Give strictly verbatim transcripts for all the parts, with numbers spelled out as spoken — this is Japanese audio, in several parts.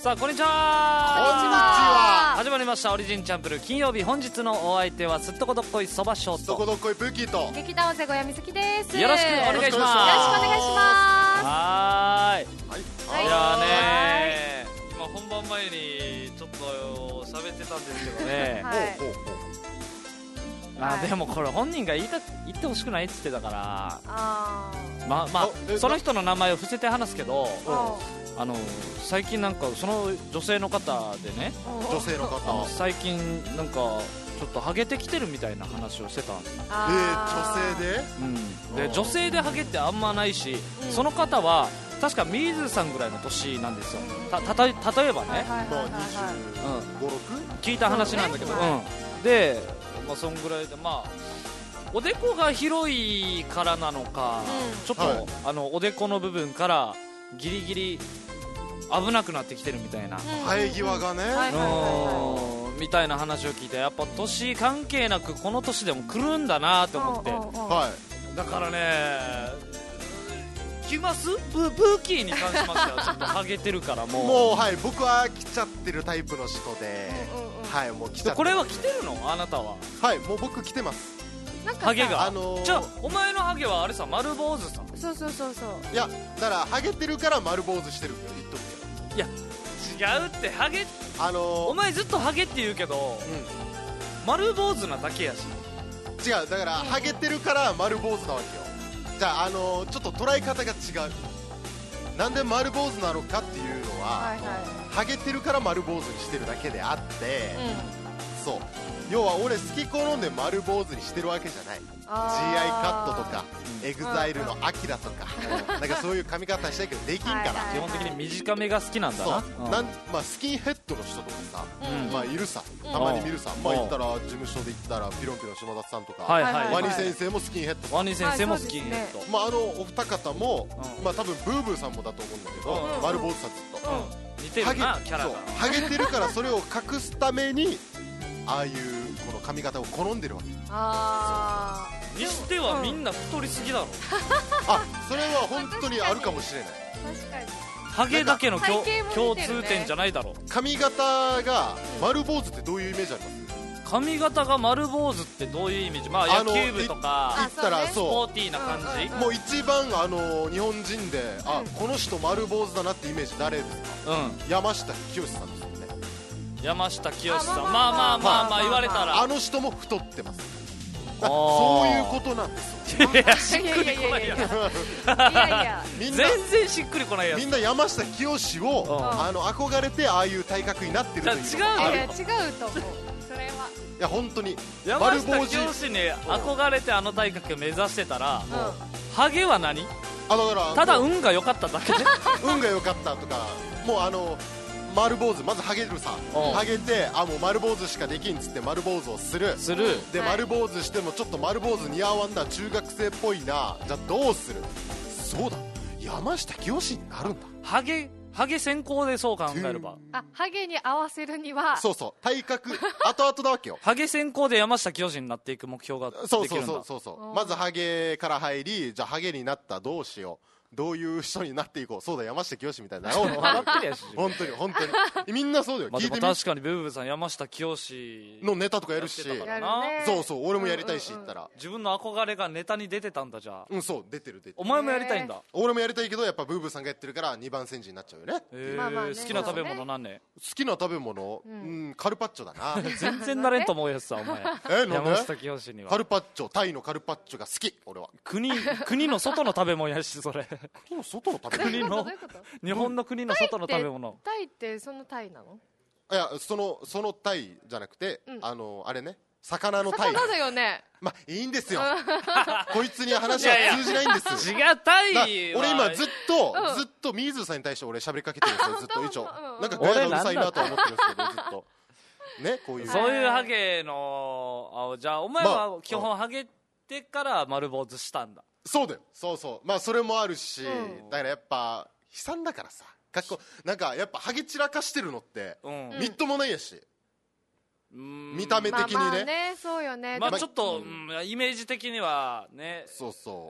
さあこんにちは。 こんにちは。 始まりましたオリジンチャンプル金曜日。本日のお相手はすっとこどっこいそばショート、 すっとこどっこいブーキーと劇団尾瀬小谷瑞希です。 よろしくお願いします。 よろしくお願いします。 はーい。 はい、 いやーねー、今本番前にちょっと喋ってたんですけどね、 はい、 ほうほうほうあーでもこれ本人が言いた言ってほしくないって言ってたからあまあまあえその人の名前を伏せて話すけど、 ああの最近なんかその女性の方でね、 女性のあの方、 最近なんかちょっとハゲてきてるみたいな話をしてたんですよ。 えー、女性で、 うん、で女性でハゲってあんまないし、 うん、 その方は確か水さんぐらいの年なんですよ。たたた例えばね、 まあにじゅうご、ろく聞いた話なんだけど、 そうねうん、で、まあ、そんぐらいで、まあおでこが広いからなのか、 うん、 ちょっと、 はい、 あのおでこの部分からギリギリ危なくなってきてるみたいな、 生え際がね、 はいはいはいはみたいな話を聞いて、やっぱ年関係なくこの年でも来るんだなって思って、 はだからね来ますブブーキーに関しましてはちょっとハゲてるからい、 もうもう、はい、僕は来ちゃってるタイプの人で、 うんうんうん、 はい、もう来ちゃってる。 これは来てるのあなたは。 はい、もう僕来てます。 なんかさハゲが、 あのー、 じゃあお前のハゲはあれさ丸坊主さ。 そうそうそうそう、 いや、だからハゲてるから丸坊主してるって言っとくけど、 いや違うってハゲあのー、 お前ずっとハゲって言うけど、 う丸坊主なだけやし。 ん、違う、だからハゲてるから丸坊主なわけよ。じゃあ、あのー、ちょっと捉え方が違う。なんで丸坊主なのかっていうのは、 はいはい、 ハゲてるから丸坊主にしてるだけであって、 うん、 そう、要は俺好き好んで丸坊主にしてるわけじゃない。 ジーアイ カットとか、エグザイルのアキラとか、なんかそういう髪型したいけどできんから、 はいはい基本的に短めが好きなんだな。 そう、 うんなんまあ、スキンヘッドの人とかさ、 うんまあ、いるさ、 うんたまに見るさ、 うんまあ、行ったら事務所で行ったらピロンピロン島田さんとか、 はいはい、 はいワニ先生もスキンヘッドさ、 ワニ先生もスキンヘッド、 まあ、あのお二方も、 うんまあ、多分ブーブーさんもだと思うんだけど、 うん丸坊主さずっと、 うん似てるなキャラが。 そうハゲてるからそれを隠すためにああいうこの髪型を好んでるわけ。 あにしてはみんな太りすぎだろ。 あ、それは本当にあるかもしれない。 ー、確かにハゲだけの共,、 体型も共似てるね通点じゃないだろ。 髪型が丸坊主ってどういうイメージあります？ 髪型が丸坊主ってどういうイメージ？まああの野球部とかあ言ったらスそポーティーな感じ、 うんうんう、もう一番あの日本人で、あ、 うんこの人丸坊主だなってイメージ誰ですか？ うん、 山下清さんですよね。 山下清さん、 あまあまあまあまあ、 まあ言われたらあの人も太ってます。だあーそういうことなんですよ。 いやしっくりこないやん。 いやいやみんな全然しっくりこないやつ。 みんな山下清を、 うんあの憧れてああいう体格になってるというのじゃあ違うよがある。 いや違うと思う、それは。 いや本当に山下丸坊主清に憧れてあの体格目指してたら、 うハゲは何？ あだからただもう運が良かっただけで運が良かったとか、もうあの丸坊主まずハゲるさ、 うんハゲてあもう丸坊主しかできんっつって丸坊主をする。 する。 で、 はい丸坊主してもちょっと丸坊主似合わんな、中学生っぽいな、じゃあどうする？そうだ、山下清になるんだ。 ハゲハゲ先行でそう考えれば、 あ、ハゲに合わせるには、 そうそう、体格後々だわけよ。 ハゲ先行で山下清になっていく目標ができるんだ。 そうそうそうそうそううんまずハゲから入り、じゃあハゲになったどうしよう、どういう人になっていこう、そうだ山下清みたいになろうと笑ってるやし。 本当に本当にみんなそうだよ、 まあ、でも聞いてみ確かにブーブーさん山下清のネタとかやるし、 やってたかやらな。 るね。 そうそう俺もやりたいし、 うんうんうん言ったら自分の憧れがネタに出てたんだ。じゃあうん、そう出てる出てる、 お前もやりたいんだ。 俺もやりたいけどやっぱブーブーさんがやってるからにばん煎じになっちゃうよね。 えーまあまあね好きな食べ物何ね？ 好きな食べ物、ううんんカルパッチョだな全然なれんと思うやつさお前。 えなん山下で？ 清にはカルパッチョ、タイのカルパッチョが好き俺は。 国国の外の食べ物やしそれ。 国の外の食べ物国のどういうこと？ 日本の国の外の食べ物。 タイってそのタイなの？ いやそのそのタイじゃなくて、 うんあのあれね、魚のタイ。 魚だよね。 まあいいんですよこいつに話はいやいや通じないんです違うタイだは俺今ずっと、 うんずっと水さんに対して俺喋りかけてるんですよずっと一応うんなんかガヤがうるさいなとは思ってるんですけどずっとねこういうそういうハゲのあじゃあお前まはあ基本ハゲてから丸坊主したんだ。 そうだよ、そうそう、まあそれもあるし、 うんだからやっぱ悲惨だからさ、学校なんかやっぱハゲ散らかしてるのってうんみっともないやし、 うん見た目的にね、 まあまあね、そうよね。 まあでもちょっと、うんイメージ的にはねそうそ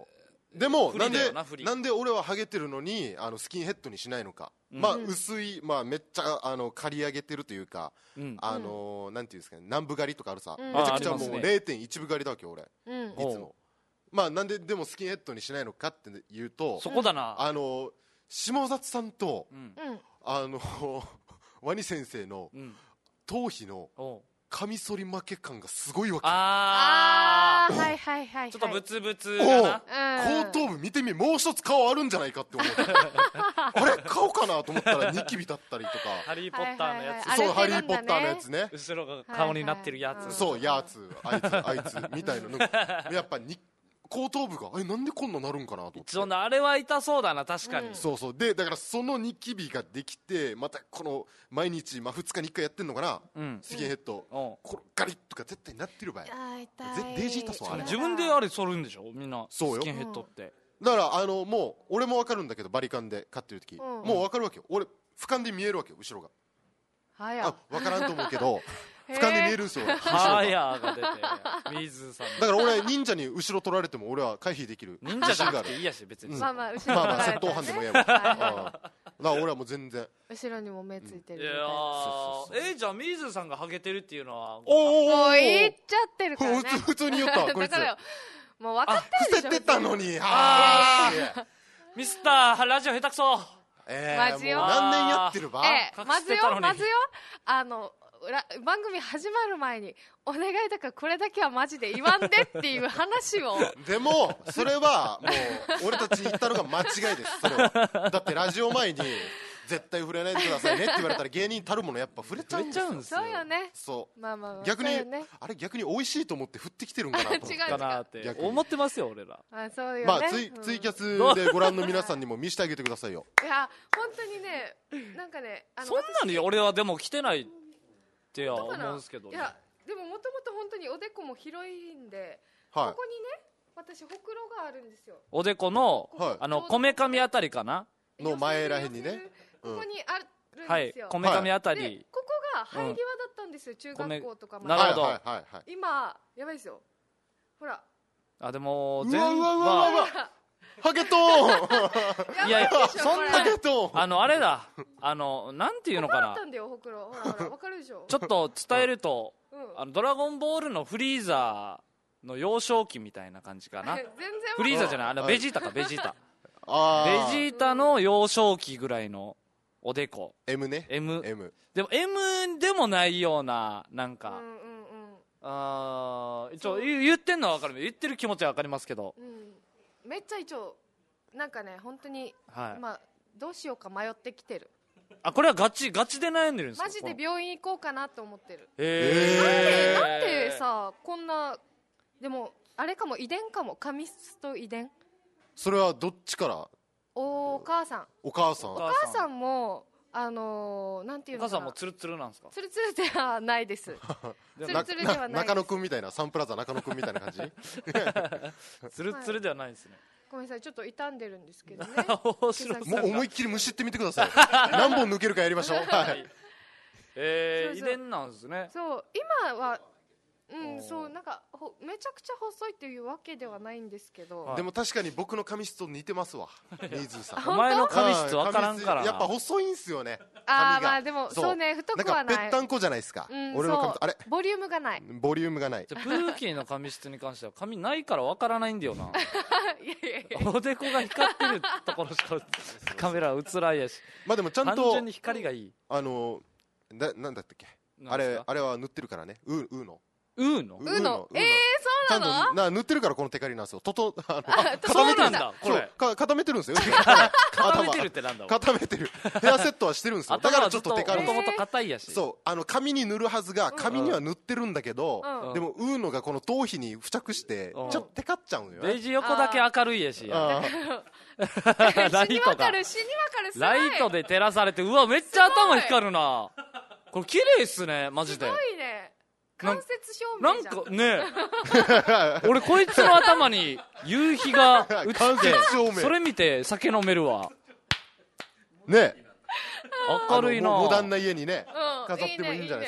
でも不利なんでだよな不利なんで俺はハゲてるのにあのスキンヘッドにしないのか、 うんまあ薄い、まあ、めっちゃあの刈り上げてるというか、 うんあのーなんていうんですかね、南部刈りとかあるさ、 うんめちゃくちゃもうあありますねれいてんいち 分刈りだわけ俺いうんおつも。まあなんででもスキンヘッドにしないのかって言うと、 そこだな。 あのー下里さんとうん。 うんあのワニ先生のうん。 頭皮のおうカミソリ負け感がすごいわけ。 ああーはいはいはいはい。 ー。ちょっとブツブツおうだな。 うん後頭部見てみ、もう一つ顔あるんじゃないかって思うあれ顔かなと思ったらニキビだったりとかハリーポッターのやつ。 はいそう、ハ荒れてるんだねリーポッターのやつね。 後ろが顔になってるやつ。 はいはいそう、やつ、あいつ、あいつ、みたいなの。やっぱに、後頭部が、え、なんでこんななるんかなと思って。 そんなあれは痛そうだな、確かに。 うんそうそう。で、だからそのニキビができて、またこの、毎日、まあふつかにいっかいやってんのかな、 うん。 スキンヘッド。 おうこれガリッとか絶対なってる場合。 あー痛ぜい。 デージ痛そうあれ自分であれ剃るんでしょみんな。 そうよスキンヘッドって。 だから、あの、もう、俺もわかるんだけど、バリカンで飼ってる時、 んもうわかるわけよ。俺、俯瞰で見えるわけよ、後ろが。 はやあ、わからんと思うけど、 へー俯瞰で見えるんですよ、後ろはが。 やが出て、水さんの。 だから俺、忍者に後ろ取られても、俺は回避できる。 忍者じゃながある。 くていいやし、別に。 まあまあ後ろまあまあ、 に窃盗犯でもええわ。 はいはいうんだから俺はもう全然。 後ろにも目ついていやるみたいな。 ー、えー、じゃあ水さんがハゲてるっていうのは、 おーもう言っちゃってるからね。 普通、普通に言った、こいつ。 だからよもう分かってるでしょ。 伏せてたのに、 あはーミスター、ラジオ下手くそ。 えマジよもう何年やってるばええ、 隠まずしてたのによ、まずよ、あの、ら番組始まる前に、お願いだからこれだけはマジで言わんでっていう話を。 でも、それは、もう、俺たちに言ったのが間違いです、それは。だって、ラジオ前に、絶対触れないでくださいねって言われたら、芸人たるものやっぱ触れちゃうんですよ。 触れちゃうんですそうよね。 そまあまあまあ。 う。逆にそうよね、 あれ逆に美味しいと思って振ってきてるんかなと思って。 違うかなって逆に思ってますよ、俺ら。 あ、そうよね。 まあ、ツイうんツイキャスでご覧の皆さんにも見せてあげてくださいよ。 いや、本当にね、なんかね、あのそんなに俺はでも来てないっては思どうかなうんですけどね。 いや、でももともと本当におでこも広いんで、 はここにね、私、ほくろがあるんですよ。 おでこの、 はいあの、こめかみあたりかな。 の前らへんにね寄せるここにあるんはいですよ。、 こめかみあたでり。 ここが生え際だったんですよ、中学校とかまで。 なるほどはいはいはいはい。 今、やばいですよ。ほら。 あ、でも、 う全わうわうわうわうわハゲトーンいやいやばでしょそんなこれハゲトーンあの、あれだ。あの、なんていうのかなここだった。んだよ、ほくろ。ほらほら、わかるでしょ。 ちょっと伝えると、 うん。 あの、ドラゴンボールのフリーザーの幼少期みたいな感じかな。 全然フリーザーじゃない、あの、 はいベジータか、ベジータ。 あベジータの幼少期ぐらいのおでこ。 M ね M。 M でも M でもないような、なんか、 うんうんうん。 あー一応そう言言ってんのは分かる。言ってる気持ちは分かりますけど。 うん、めっちゃ一応なんかね本当に、 はい。 まあどうしようか迷ってきてる。 あ、これはガチ、ガチで悩んでるんですかマジで病院行こうかなと思ってる。 へー。 なんでさこんなでもあれかも遺伝かも髪質と遺伝。 それはどっちからお母さんお母さんおお母さんもあのー、なんていうおのかな母さんもツルツルなんですか？ ツルツルではないです。 でもツルツルではないです中野くんみたいなサンプラザ中野くんみたいな感じツルツルではないですね。 ごめんなさいちょっと傷んでるんですけどね。 面白い。 もう思いっきりむしってみてください何本抜けるかやりましょうはいえー、 そうそう遺伝なんですね。 そう今はうんおーそうなんかほめちゃくちゃ細いっていうわけではないんですけど、 はいでも確かに僕の髪質と似てますわ水さんお前の髪質分からんからな。 やっぱ細いんすよねああ髪がまあでもそうそうね太なんくはない。 かぺったんこじゃないですか、 うん、 俺の髪そうあれボリュームがない。 ボリュームがないじゃあプーキーの髪質に関しては髪ないから分からないんだよな。 いやいやいやおでこが光ってるところしかカメラ映らんやし。 まあでもちゃんと単純に光がいい。 あのななんだったっけあなんですかれあれは塗ってるからねウーウーのウーのウうのえー、 ちゃそうんなのとな塗ってるからこのテカリなんですよととあのそうなん固めてるだこれ。 そうか固めてるんですよ固めてるってなんだお前固めてるヘアセットはしてるんですよだからちょっとテカるもともと硬いやし。 そうあの髪に塗るはずが髪には塗ってるんだけど、 うんでもウーノがこの頭皮に付着してちうんょっとテカっちゃうんよねベージ横だけ明るいやし。 あラ死にイトがわかる死にわかるすごいライトで照らされて、うわめっちゃ頭光るな。これ綺麗っすねマジで。 すごいねなん間接照なん明じゃんかね俺こいつの頭に夕日が映間接照明ってそれ見て酒飲めるわ。 ね明るいな。 あのモモダンな家にねうん飾ってもいいんじゃないですか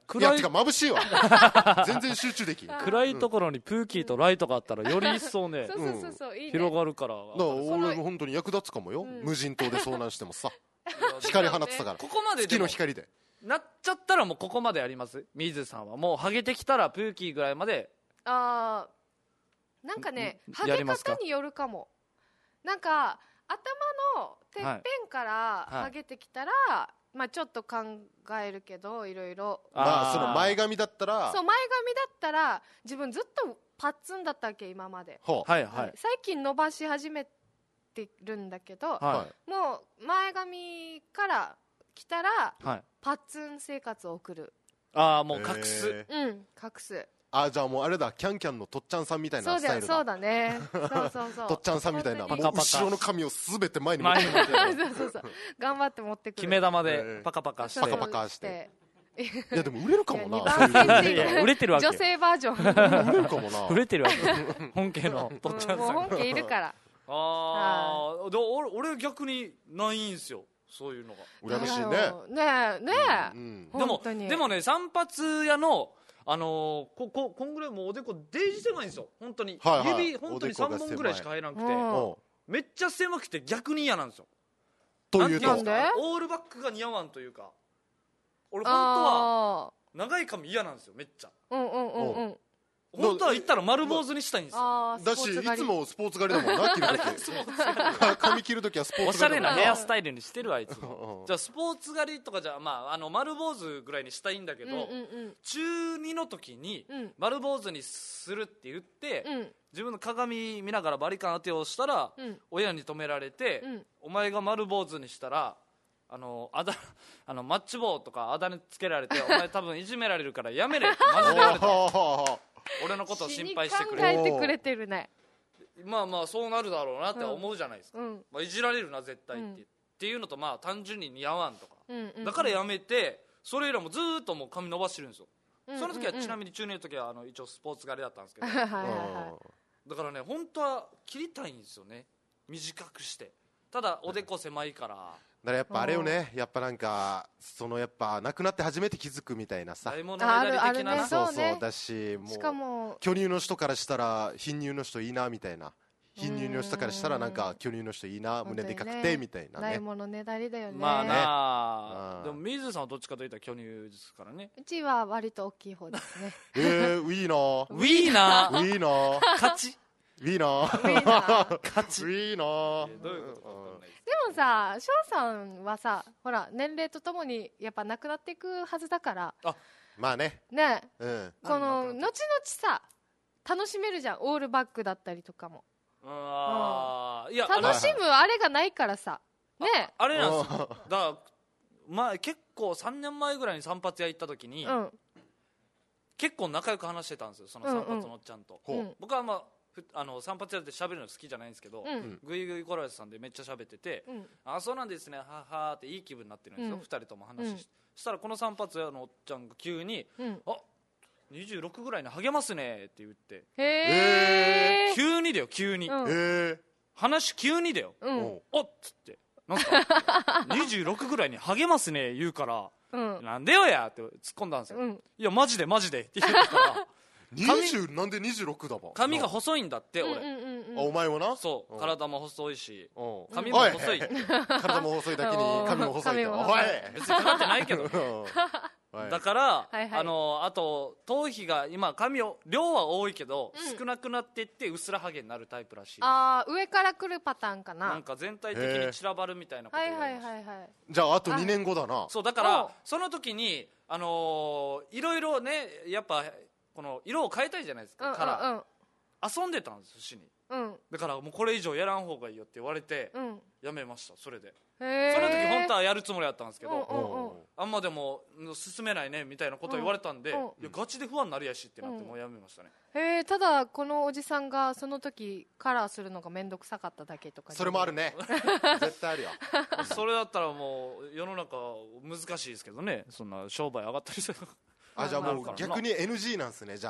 いや暗いてか眩しいわ全然集中できんだか暗いところにプーキーとライトがあったらより一層ねそうそうそうそう、いいね。 広がるからら俺も本当に役立つかもよ、 うん無人島で遭難してもさ光放ってたからここまでで月もの光でなっちゃったらもうここまでやります水さんはもうハゲてきたらプーキーぐらいまであーなんかね、 んハゲやりますか方によるかも。なんか頭のてっぺんからはいハゲてきたら、まあちょっと考えるけどいろいろ。 まあその前が髪だったらそう前髪だったら自分ずっとパッツンだったっけ今まで。 ほうはいはい最近伸ばし始めてるんだけど、 ははいもう前髪から来たらいはいパッツン生活を送る。 ああもう隠すへーうん隠す。 あじゃあもうあれだキャンキャンのとっちゃんさんみたいそうだよなスタイルだそうだね。そうそうそう。 とっちゃんさんみたいなもう本当にパカパカ後ろの髪をすべて前に持って前に持ってるそうそうそう頑張って持ってくる。 決め玉えでーパカパカしてそうそうパカパカしてしいやでも売れるかもいやな二番そういう線いや売れてるわけ女性バージョン。 売れるかもな売れてるわけ本家のとっちゃんもうさん本家いるから。 ああで俺俺逆にないんすよそういうのが羨ましいねだよねえねえ、 うんでも本当にでもね散髪屋のあのー、こここんぐらいもうおでこデージ狭いんですよ本当に、 はいはい指本当にさんぼんぐらいしか入らなくてうんおうめっちゃ狭くて逆に嫌なんですよというとなんていうんですかなんでオールバックが似合わんというか俺本当はあ長い髪嫌なんですよめっちゃーうんうんうんうん。 本当は言ったら丸坊主にしたいんですよあーだしいスポーツ狩りつもスポーツ狩りだもんな切る時髪切る時はスポーおしゃれツ狩りだもんなヘアスタイルにしてるわいつうんもじゃあスポーツ狩りとかじゃまああの丸坊主ぐらいにしたいんだけど、 うんうんうん中にの時にうん丸坊主にするって言って、 うん自分の鏡見ながらバリカン当てをしたら、 うん親に止められて、 うんお前が丸坊主にしたらあのあだあのマッチ棒とかあだ名つけられてお前多分いじめられるからやめれってマジで言われたお俺のことを心死に配してくれ考えてくれてるね。 まあまあそうなるだろうなって思うじゃないですか、 うんまあ、いじられるな絶対って、 うんっていうのとまあ単純に似合わんとか、 うんうんうんだからやめてそれ以来もずーっともう髪伸ばしてるんですよ、 うんうんうんその時はちなみに中年の時はあの一応スポーツ狩りだったんですけどはいはいはだからね本当は切りたいんですよね短くしてただおでこ狭いからだからやっぱあれよねやっぱなんかそのやっぱ亡くなって初めて気づくみたいなさ大物ねだり的なあるあるねなそうそうねそうだしもい。しかも巨乳の人からしたら貧乳の人いいなみたいな貧乳の人からしたらなんか巨乳の人いいな胸でかくてみたいなねないものねだりだよね。 まあなああでも水さんはどっちかといったら巨乳ですからねうちは割と大きい方ですね。 えーいいなウィーナーいいな勝ちいいないいな勝ちいいなどういうことか分かんないですでもさ、翔さんはさ、ほら年齢とともにやっぱなくなっていくはずだからまあねね、 うんこの後なん 々さ楽しめるじゃん、オールバックだったりとかもあーいやあの楽しむあれがないからさね。 あれなんですよだからまあ結構さんねんまえぐらいに散髪屋行った時に、 うん結構仲良く話してたんですよその散髪のおっちゃんと、 ほううん僕はまあふあの散髪屋で喋るの好きじゃないんですけど、 うんぐいぐい来られてたんでめっちゃ喋ってて、 うんあそうなんですねははーっていい気分になってるんですよ、 うんふたりとも話し、 うんしたらこの散髪屋のおっちゃんが急にうん 「あにじゅうろくぐらいに励ますね」って言ってへえ急にだよ急に、 うんえー話急にだよ、 うんおうおっつってなんかにじゅうろくぐらいに励ますね言うからうんなんでよやって突っ込んだんですよ、 うんいやマジでマジでって言ったからにじゅうなんでにじゅうろくだば髪が細いんだって俺、 うんうんうんあお前もなそう、 うん体も細いしうん髪も細い、 お体も細いだけに髪も細いとお髪も細いい別にかかってないけどうんはいだから、 はいはいあのあと頭皮が今髪を量は多いけど、 うん少なくなっていって薄らはげになるタイプらしいあー上から来るパターンかな。 なんか全体的に散らばるみたいなことはいはい言われましたはいはいじゃああとにねんごだなそうだからおその時にあのーいろいろねやっぱこの色を変えたいじゃないですか、 うんカラーうん遊んでたんですよ死にうんだからもうこれ以上やらん方がいいよって言われてうんうんやめましたそれでへーその時本当はやるつもりだったんですけど、 うんうんうんあんまでも進めないねみたいなことを言われたんで、 うんうんいやガチで不安になるやしってなってうんもうやめましたね、 へえただこのおじさんがその時カラーするのが面倒くさかっただけとか。 それもあるね絶対あるよそれだったらもう世の中難しいですけどねそんな商売上がったりするあじゃあもうなるからな逆に エヌジー なんすねじゃあ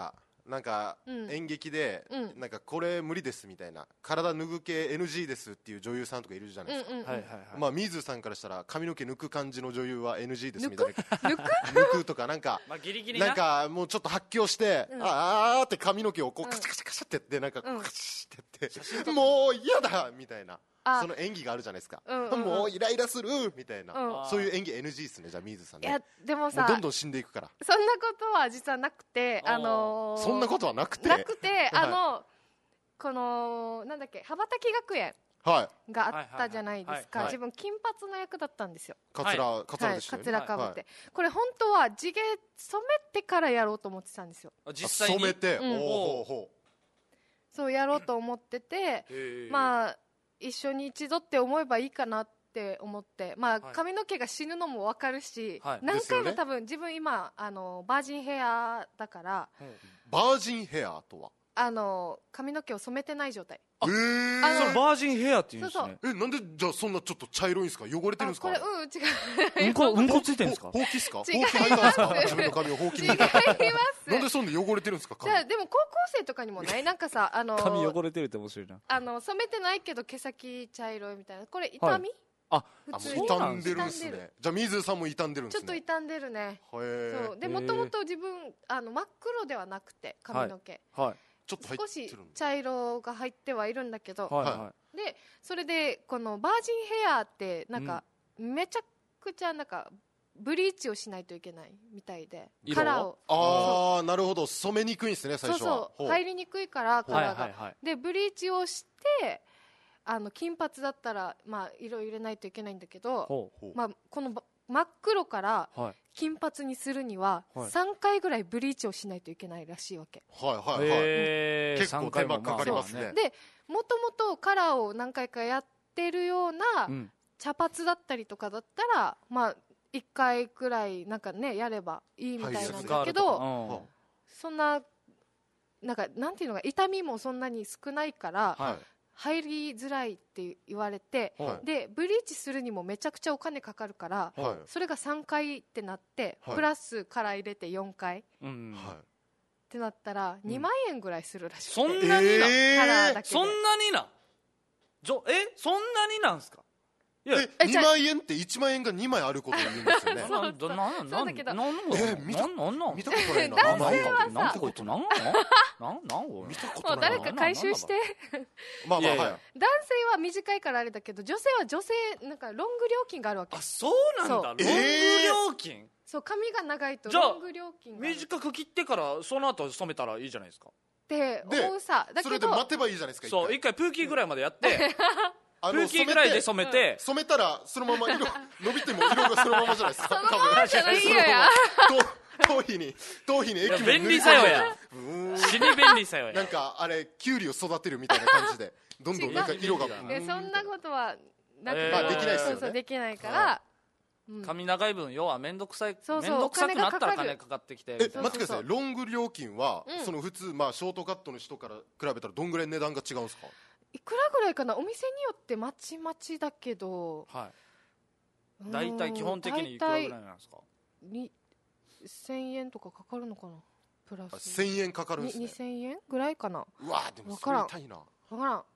なんかうん演劇で、 うんなんかこれ無理ですみたいな、体脱ぐ系 エヌジー ですっていう女優さんとかいるじゃないですか、 うんうんはいはいはい、 まあミーズさんからしたら髪の毛抜く感じの女優は エヌジー ですみたいな、 抜く抜くとかなんかまあギリギリななんかもうちょっと発狂して、 うんあーって髪の毛をこううんカシャカシャカシャってやってなんかこううんカシャってやって、もう嫌だみたいな、 あその演技があるじゃないですか、 うんうんうんもうイライラするみたいな、 うんそういう演技 エヌジー ですね。じゃあミーズさんね、 いやでももうさどんどん死んでいくから。 そんなことは実はなくて、 あーあのーそんなことはなくて、 なくて、あのこのなんだっけ羽ばたき学園はいがあったじゃないですはいか、 はい自分金髪の役だったんですよ。 カツラ、 はカツラはい、かつでしたよね、 らかぶって、 はいこれ本当は地毛染めてからやろうと思ってたんですよ。 あ実際に染めて、 うんおーほうほそうやろうと思ってて、 へーまあ一緒に一度って思えばいいかなって思って、まあはい髪の毛が死ぬのも分かるし、 はい何回もですよね多分自分今あのバージンヘアだからう。バージンヘアとは、 あの髪の毛を染めてない状態。 えーあのそれバージンヘアって言うんですね。 え、なんでじゃあそんなちょっと茶色いんですか、汚れてるんですか、 あこれうん違ううんこうんこついてるんですかほほうきっすか、ほうき違います履いたんですか、自分の髪をほうきに違いますなんでそんな汚れてるんですか、 じゃあでも高校生とかにもないなんかさあの髪汚れてるって面白いな。 あの染めてないけど毛先茶色いみたいな、これ痛み、 あ、 あ、もう普通に傷んでるんです傷んでね。じゃあ水さんも傷んでるんでちょすね。 っと傷んでるね。 へーそうでへーもともと自分あの真っ黒ではなくて髪の毛、 はいちょっと入少ってるんだ。 し茶色が入ってはいるんだけど、 はいははでそれでこのバージンヘアってなんか、めちゃくちゃなんかブリーチをしないといけないみたいで、 色をカラーをああ、なるほど、染めにくいんですね、最そう初は。 そうほ入りにくいからい。 カラーが、 はいはいはい。 でブリーチをしてあの金髪だったら、まあ、色入れないといけないんだけど、 ほほうまあ、このば真っ黒からう。はい。 金髪にするにははいさんかいぐらいブリーチをしないといけないらしいわけはいはいはい。 へー結構手間かかりますねさんかいもでもともとカラーを何回かやってるようなうん。 茶髪だったりとかだったら、まあ、いっかいくらいなんかねやればいいみたいなんだけスカールとど、 かうんそんななんかなんていうのか痛みもそんなに少ないからはい入りづらいって言われて、 はいでブリーチするにもめちゃくちゃお金かかるから、 はいそれがさんかいってなって、 はいプラスカラー入れてよんかいっうん。 はい。 てなったらにまんえんぐらいするらしくて、 そんなにな、 えカラーだけでそんなになじょえそんなになんすか。いやえ、 えじゃあにまん円っていちまん円がにまいあることを言うんですよね。 なななそうだけどなんなんえ見たなんなんなん見たことないな。 男なん性はさなんなんてことなんなんなんなん見たこもとないな。 う誰か回収して。 まあまあ、 いやいやはい。 男性は短いからあれだけど女性は女性なんかロング料金があるわけ。 あそうなんだそうロング料金、 そう髪が長いとじゃあロング料金があるっ短く切ってからその後染めたらいいじゃないですか。 て思うさ。だそけどれで待てばいいじゃないですか。 そう一回プーキーぐらいまでやってあプーキーぐらいで染めて、 染めたらそのまま色伸びても色がそのままじゃないですか。 そのままじゃないよや。 多分頭皮に頭皮に液も塗り込んで便利さよやうーん死に便利さよやなんかあれキュウリを育てるみたいな感じでどんどんなんか色が違ううんえそんなことはなくて、 えーまあできないですよねそうそうできないから、うん髪長い分要は面倒くさいそうそう面倒くさくなったらお金がかかる金かかってきてえみたいな待ってください、 そうロング料金は、 うんその普通、まあ、ショートカットの人から比べたらどんぐらい値段が違うんですか。 いくらぐらいかな、お店によってまちまちだけど、 はい大体基本的にいくらぐらいなんですか。 にせんえんとかかかるのかな、プラスせんえんかかるんですね。 にせんえんぐらいかな、 うわーでもそれ痛いな。 分からん。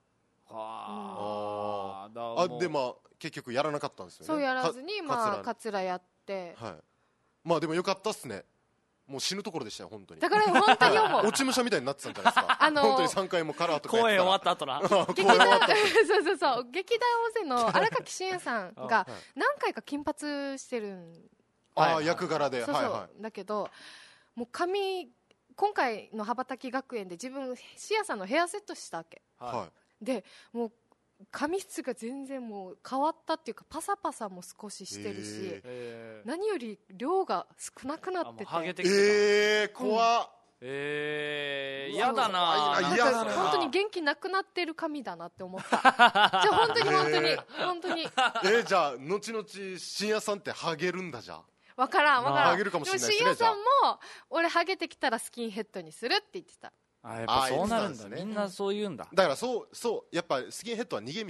はあだからあもうでまあ結局やらなかったんですよね。 そうやらずにかまあかカツラやって、 つらはい。まあでもよかったっすね。もう死ぬところでしたよ本当に。 だから本当に思う落ち武者みたいになってたんじゃないですか。 あのー本当にさんかいもカラーとか公演終わやった後なたら。 劇団公演終わった。 そうそうそう劇団大勢の荒垣真也さんがはい何回か金髪してるんああはい役柄で、 そうそう、 はいはだけどもう髪今回の羽ばたき学園で自分シアさんのヘアセットしたわけいはでもう髪質が全然もう変わったっていうかパサパサも少ししてるし、 へえー何より量が少なくなあっててもうハゲてい。 きてたえー怖っ。 えーうわ嫌だななんかあ嫌だな本当に元気なくなってる髪だなって思ったじゃあ本当に本当にへ本当にえーじゃあ後々深夜さんってハゲるんだじゃあ。 分からん分からんハゲるかもしれないですねでも深夜さんも俺ハゲてきたらスキンヘッドにするって言ってたあやっぱそうなるんだあー言ってたんですねみんなそう言うんだだからそうそうやっぱスキンヘッドは逃げ道。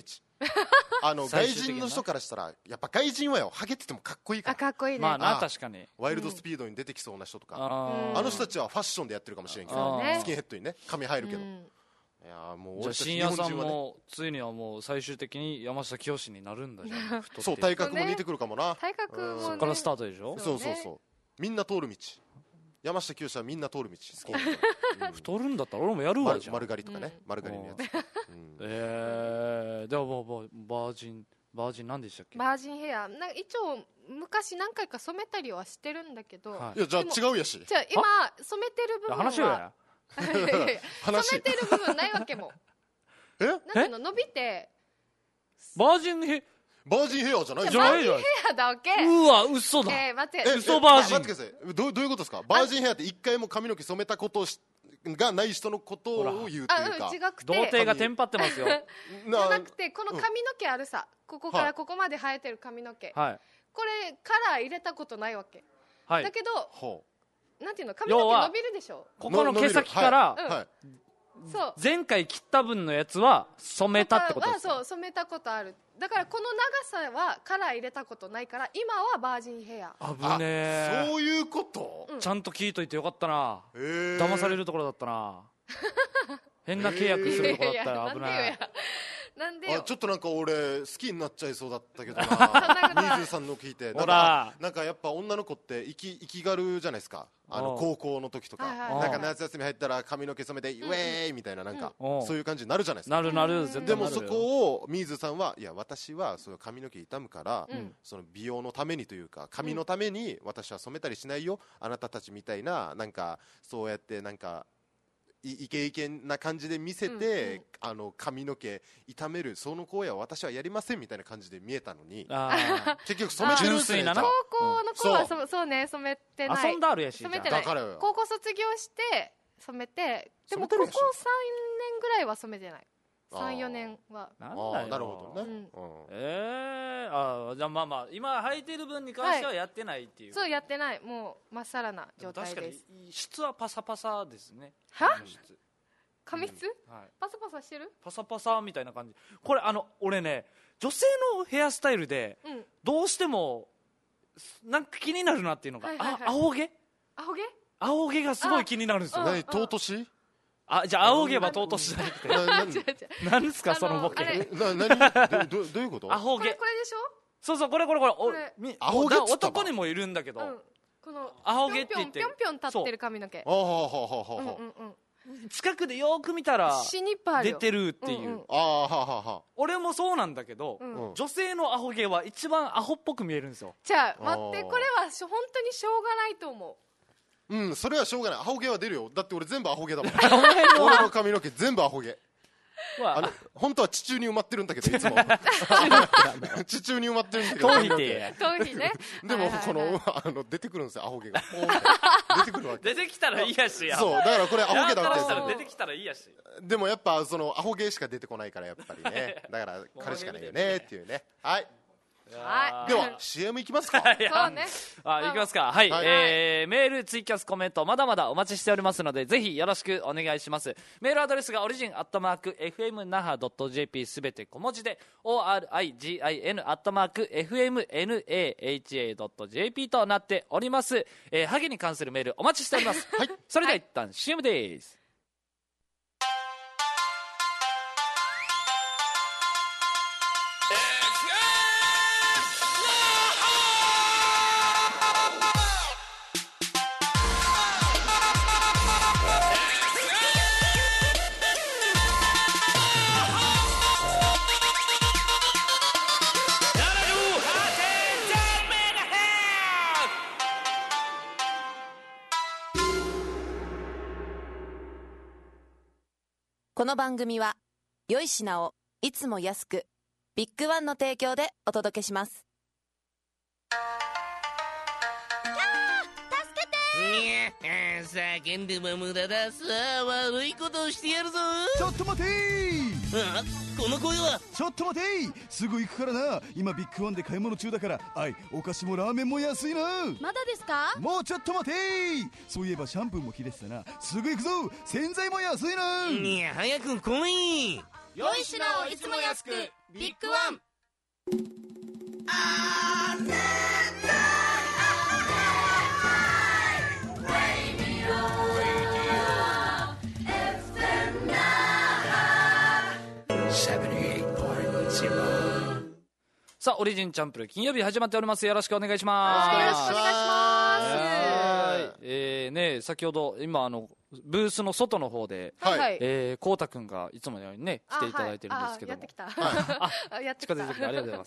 あの外人の人からしたらやっぱ外人はよハゲっててもかっこいいから、 あかっこいいね、 まあなあ確かにワイルドスピードに出てきそうな人とか、 ああの人たちはファッションでやってるかもしれんけど、 そうねスキンヘッドにね髪入るけど、 うんいやもうじゃあ俺たち深夜さん日本人はね、 もついにはもう最終的に山下清になるんだじゃん太ってそう体格も似てくるかもな、 体格もね、 そっからスタートでしょ。 そうそうそうみんな通る道、山下清はみんな通る道、スキンヘッド、うん太るんだったら俺もやるわじゃん。 丸丸刈りとかね、 うん丸刈りのやつ、うんえー、でももうもうバージンバージン何でしたっけ。 バージンヘアなんか一応昔何回か染めたりはしてるんだけど、 はいいやじゃあ違うやしじゃあ今染めてる部分は話をや。 いやいやいや話染めてる部分ないわけもえなんていうの伸びてバージンヘバージンヘアじゃないじゃないじゃん。 ヘアだけうわ嘘だ。 えー、待ってえ嘘バージンえ待ってくださいどうどういうことですか。バージンヘアって一回も髪の毛染めたことをしがない人のことを言うとあいうか、 うん違くて童貞がテンパってますよ。 じゃななくてこの髪の毛あるさ、ここかはいらここまで生えてる髪の毛、 はいこれカラー入れたことないわけ、 はいだ。けどほなんていうの髪の要は毛伸びるでしょ、 うここの毛先からうんはいそう前回切った分のやつは染めたってことですか。 はそう染めたことある、だからこの長さはカラー入れたことないから今はバージンヘア。 危あねえ。 そういうこと、 うんちゃんと聞いといてよかったな。 えー騙されるところだったな。変な契約するところだったら危いやないい。 やなんでよあちょっとなんか俺好きになっちゃいそうだったけどなそんなことない水さんの聞いてなんほからなんかやっぱ女の子って生き生きがるじゃないですか、あのおう高校の時とか、 はいはいなんか夏休み入ったら髪の毛染めて、ウェーイみたいななんか、 うんそういう感じになるじゃないですか。 なるなる絶でもそ対なるよ。 こを水さんはいや私はそういう髪の毛傷むから、 うんその美容のためにというか髪のために私は染めたりしないよ、あなたたちみたいななんかそうやってなんかいイケイケな感じで見せて、 うんうんあの髪の毛傷めるその行為は私はやりませんみたいな感じで見えたのにあ結局染めてるんですね。 純粋ななじゃ高校の頃はそそそうね染めてあない、 遊んだあるやし。 染めてないじゃあだからよ高校卒業して染めて、でも高校染めてるでしょさんねんぐらいは染めてない、 あーさんよねんは。 なんだよああなるほどね、 うんうんえー、あじゃあまあまあ今履いてる分に関してはやってないっていう、 そうやってない、もうまっさらな状態確かにです。 質はパサパサですね。 は髪の質髪質、 はい、 パサパサしてる？ パサパサみたいな感じ。これあの俺ね女性のヘアスタイルでうん。 どうしてもなんか気になるなっていうのが、 はいはいはいあ青毛青毛？ 青毛がすごい気になるんですよ。 あ何尊しあじゃあ青毛は尊しじゃなくてなな違う違う。 何ですかあのそのボケ。 あれな何どどどういうこと青毛これこれでしょ？ そうそうこれこれこれおこれみ青毛っつったば男にもいるんだけど、 うん。この青毛って言ってぴょんぴょんぴょん立ってる髪の毛。 ああはあはあはあうんはうんうん。 近くでよく見たらシニッパーあるよ。 出てるっていう、 うんうんああはあはあは俺もそうなんだけど、 うんうん女性のアホ毛は一番アホっぽく見えるんですよ。 じゃあ待って、 あーこれはしょ本当にしょうがないと思うんそれはしょうがない、アホ毛は出るよ、だって俺全部アホ毛だもんお前の俺の髪の毛全部アホ毛、 はあの本当は地中に埋まってるんだけどいつも地中に埋まってるんだけど頭皮髪の毛てう。頭皮ね。 でもはいはいはいこのあの出てくるんですよアホ毛がポーンって出てくるわけ出てきたらいいやしやそうだからこれアホ毛だからってしたら出てきたらいいやし。 でもやっぱそのアホ毛しか出てこないからやっぱりねだから彼しかないよねっていうね。はいはいでは シーエム いきますかいやそうね。 あ、いきますか。はい、 はいえー、メール、ツイキャス、コメント、まだまだお待ちしておりますので、ぜひよろしくお願いします。メールアドレスがオリジンアットマーク エフエムナハドットジェーピー すべて小文字で オーアールアイジン アットマーク エフエムナハドットジェーピー となっております。えー、ハゲに関するメールお待ちしております。 はいそれでは一旦 シーエム です。 この番組は良い品をいつも安くビッグワンの提供でお届けします。 いや叫んでも無駄だ。さあ悪いことをしてやるぞ。 ちょっと待てーあこの声は。 ちょっと待てーすぐ行くからな。今ビッグワンで買い物中だから。あいお菓子もラーメンも安いな。 まだですか？ もうちょっと待てーそういえばシャンプーも切れてたな。すぐ行くぞ。洗剤も安いな。 いや早く来い。 よい品をいつも安くビッグワン。 さあオリジンチャンプル金曜日始まっております。よろしくお願いします。 よろしくお願いします。 はい、えー、ね先ほど今あのブースの外の方で、 はいはい、 えー、こうたくんがいつものようにね来ていただいてるんですけども、 やってきた、はい、やってきた、 近づいてきてありがとうございます、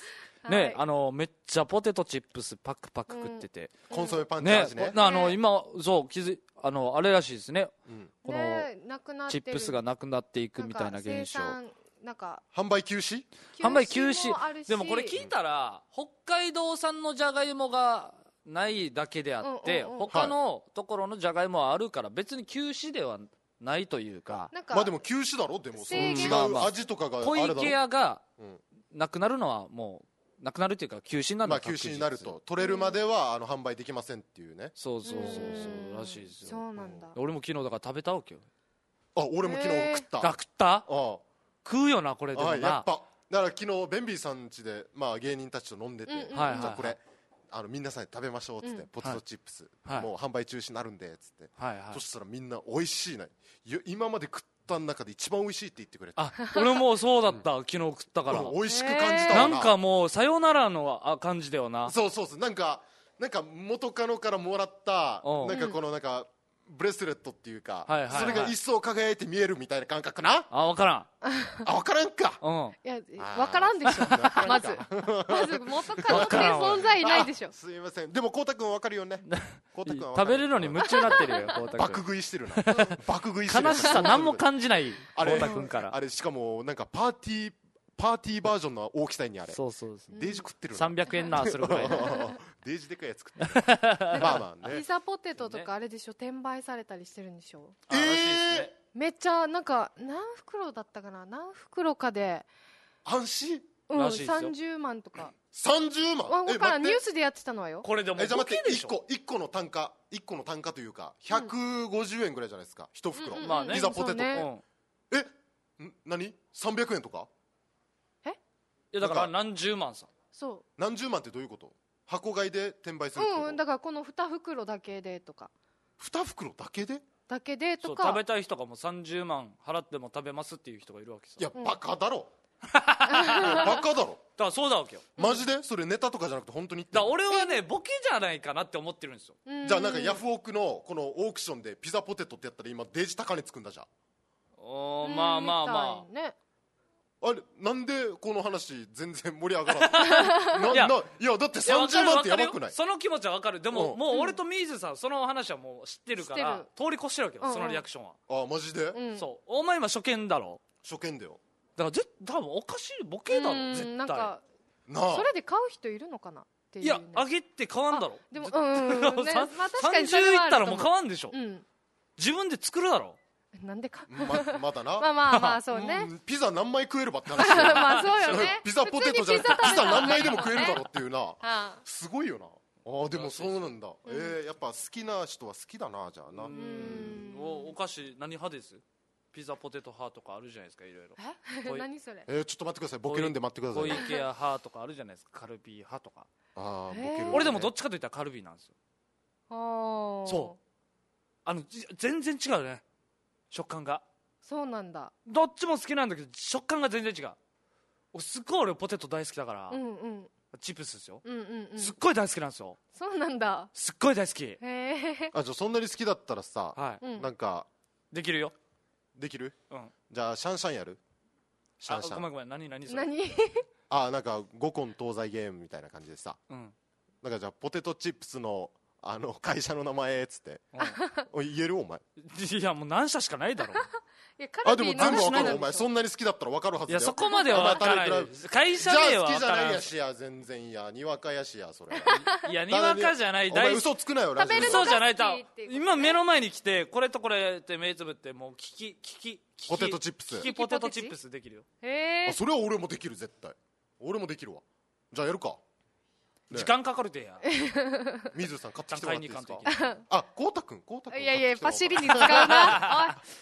はい、ねあのめっちゃポテトチップスパクパク食ってて、 うん、コンソメパンチ味ね、 ねあの今そう気づいあのあれらしいですね、うん、このねチップスがなくなっていくみたいな現象。 なんか販売休止販売休止でもこれ聞いたら北海道産のじゃがいもがないだけであって、うんうんうん、他のところのじゃがいもはあるから別に休止ではないというか、 なんかまあでも休止だろ。でもその違う味とかがあるだろ。 小池屋がなくなるのはもうなくなるっていうか休止になるのまあ休止になると取れるまではあの販売できませんっていうね。 そうそうそうそうらしいですよ。 そうなんだ。 俺も昨日だから食べたわけよ。 あ俺も昨日食った。 あ食った？ ああ食うよなこれでもな。 やっぱだから昨日ベンビーさん家でまあ芸人たちと飲んでて、うんうん、じゃあこれあのみんなさんで食べましょうっつって、うん、ポテトチップス、はい、もう販売中止になるんでっつって、はいはい、そしたらみんな美味しいね。今まで食った中で一番美味しいって言ってくれた。 あ俺もそうだった、うん、昨日食ったから美味しく感じたわな。 なんかもうさよならの感じだよな。 そうそうそうなんかなんか元カノからもらったなんかこのなんか、うんブレスレットっていうか、はいはいはい、それが一層輝いて見えるみたいな感覚な。 あ分からんあ分からんか、 うん、 いや分からんでしょまずまず元カノって存在いないでしょ。 すいませんでもこうたくん分かるよね。 こうたくん食べるのに夢中になってるよ。こうたくん爆食いしてるな爆食いしてる。 悲しさ何も感じないこうたくんから。 あれしかもなんかパーティーパーティーバージョンの大きさにあれ。 そうそうです、ね、 デージ食ってるな。 さんびゃくえんなするぐらいデージでかいやつ食ってるまあまあね。 ピザポテトとかあれでしょ転売されたりしてるんでしょ。 えー、 ね、めっちゃなんか何袋だったかな何袋かで安心うんさんじゅうまんとかさんじゅうまん分からんニュースでやってたのはよ。 これでもえじゃあ待っていっこいっこの単価いっこの単価というかひゃくごじゅうえんぐらいじゃないですかいち袋、うんうんうん、ピザポテト、ね、えん何さんびゃくえんとか。 いやだから何十万さ。 そう何十万ってどういうこと。箱買いで転売するってこと。 うんだからこのに袋だけでとか。 に袋だけでだけでとか。 食べたい人がもうさんじゅうまん払っても食べますっていう人がいるわけさ。 いや、うん、バカだろバカだろ。だからそうだわけよ。 マジでそれネタとかじゃなくて本当に言ってだから俺はねボケじゃないかなって思ってるんですよ。 じゃあなんかヤフオクのこのオークションでピザポテトってやったら今デージ高値つくんだじゃん。 おまあまあまあ、 ね、 あれなんでこの話全然盛り上がらないないやいやだってさんじゅうまんってやばくない。 その気持ちは分かる。でも、うん、もう俺とミーズさんその話はもう知ってるから通り越してるわけよ、うんうん、そのリアクションは。 あマジで、 うん、そうお前今初見だろ。 初見だよ。 だからぜ多分おかしいボケだろ絶対。 なんかなあそれで買う人いるのかなっていう、ね、 いやあげって買わんだろ。 でもうんうん、ねまあ、確かにさんじゅういったらもう買わんでしょ、 うん、 自分で作るだろ。 なんでかま, まだなまあまあまあそうね、 うん、ピザ何枚食えるばって話まあそうよねピザポテトじゃなくてピザ何枚でも食えるだろっていうなすごいよな。あでもそうなんだ、うん、えー、やっぱ好きな人は好きだなじゃあな。 うんお, お菓子何派です。ピザポテト派とかあるじゃないですかいろいろ。 え何それ。 えー、ちょっと待ってくださいボケるんで待ってください。 小池屋派とかあるじゃないですかカルビー派とか。 あボケる、ね、 俺でもどっちかといったらカルビーなんですよ。 あそうあの全然違うね食感が。 そうなんだ。 どっちも好きなんだけど食感が全然違う。すっごい俺ポテト大好きだから、 うんうん、 チップスですよ、 うんうんうん、 すっごい大好きなんですよ。 そうなんだ。 すっごい大好き。へえ。 あじゃあそんなに好きだったらさ、 はい、 なんかできるよ。 できる、 うん、 じゃあシャンシャンやる。シャンシャン。あごめんごめん何何それ。何あなんか五根東西ゲームみたいな感じでさ、うん、なんかじゃあポテトチップスのあの会社の名前っつって、うん、言えるお前。 いやもう何社しかないだろいやカルビーあでも全部わかる。お前そんなに好きだったらわかるはずだよ。 いやそこまではわからない。会社名はわからない。じゃあ好きじゃないやしや全然やにわかやしやそれ。 いやにわかじゃない。 お前嘘つくなよラジオ。 嘘じゃないと今目の前に来てこれとこれって目つぶってもうキキキキキポテトチップスキキポテトチップスできるよ。 へえ。 それは俺もできる絶対。俺もできるわ。じゃあやるか。 時間かかるてや。 水さん買ってきてもらっていいですか。あ、こうたくん、こうたくん。 いやいやパシリに使うな。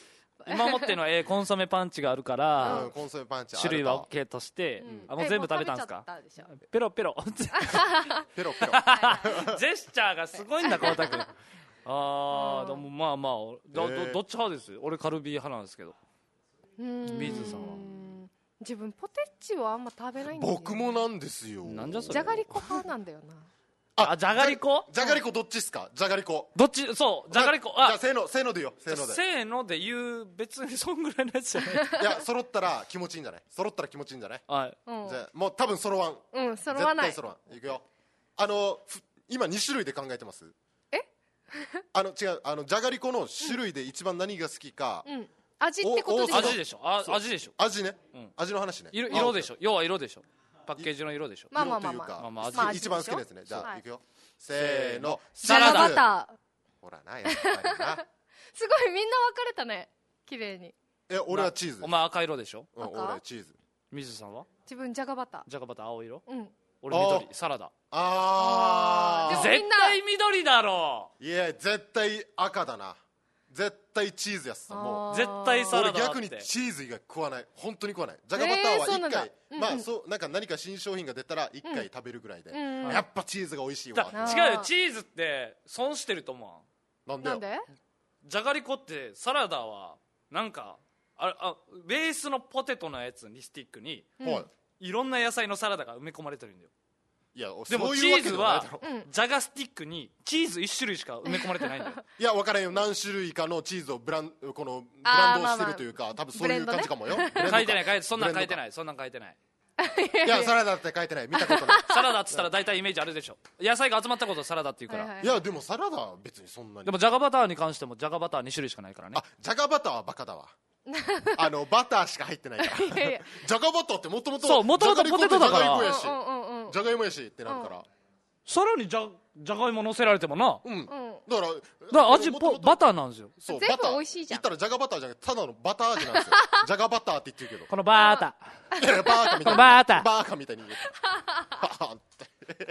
今持ってるのは、えー、コンソメパンチがあるから、 うん、コンソメパンチ種類は OK として、うん、あもう全部食べたんですか？ペロペロペロペロジェスチャーがすごいんだ、光太君。ああ、でもまあまあ、ど, えー、どっち派です？俺カルビ派なんですけど。水さんは？ 自分ポテチはあんま食べないんですよ。 僕もなんですよ。 なんじゃそれ。 じゃがりこ派なんだよな。 あ、じゃがりこ？ じゃがりこどっちっすか？じゃがりこ。 どっち？そう、じゃがりこ。 あ、じゃあせーの、せーのでよ。せーので。 せーので言う、別にそんぐらいのやつじゃない。 いや、揃ったら気持ちいいんじゃない？揃ったら気持ちいいんじゃない？ はい。 じゃあもう多分揃わん。 うん、揃わない。 絶対揃わん。いくよ。あの今に種類で考えてます？ え？ あの違う、あのじゃがりこの種類で一番何が好きか。 うん。味ってことでしょ？ 味でしょ。あ、味でしょ。 味ね。味の話ね。 色でしょ。要は色でしょ。パッケージの色でしょ。 まあまあまあまあ。 まあ一番好きなやつね。じゃあいくよ。せーの。 サラダ。 ほらな、やっぱりな。 すごいみんな分かれたね。綺麗に。 え、俺はチーズ。 お前赤色でしょ。 うん、俺チーズ。 水さんは？ 自分じゃがバター。 じゃがバター青色？ うん。 俺緑、サラダ。 ああ。絶対緑だろ。 いや、絶対赤だな。絶対チーズやっさ。もう絶対サラダ。 俺逆にチーズ以外食わない。本当に食わない。じゃがバターは一回、まあそう、なんか何か新商品が出たら一回食べるぐらいで、やっぱチーズが美味しいわ。 違うよ、チーズって損してると思う。なんで？ じゃがりこってサラダはなんかああベースのポテトのやつにスティックに、いろんな野菜のサラダが埋め込まれてるんだよ。 いや、 でもチーズはじゃがスティックにチーズいち種類しか埋め込まれてないんだよ。 いや、分からんよ。何種類かのチーズをブランこのブランドをしてるというか、多分そういう感じかもよ。 書いてない、書いてそんなん書いてない、そんなん書いてない。 いや、サラダって書いてない。見たことない。 サラダっつったら大体イメージあるでしょ。野菜が集まったことをサラダっていうから。 いや、でもサラダは別にそんなに。 でもじゃがバターに関してもじゃがバターに種類しかないからね。 あ、じゃがバターはバカだわ。あのバターしか入ってないから。じゃがバターってもともとそう、もともとポテトだから。 じゃがいもやしってなるから。 さらにじゃじゃがいも乗せられてもな。 うん。だからだから味バターなんですよ。 そう、 全部美味しいじゃん。 言ったらじゃがバターじゃなくてただのバター味なんですよ。じゃがバターって言ってるけど。 このバーター。いや、バーカみたいな。 バータバーカみたいに言う。バーって。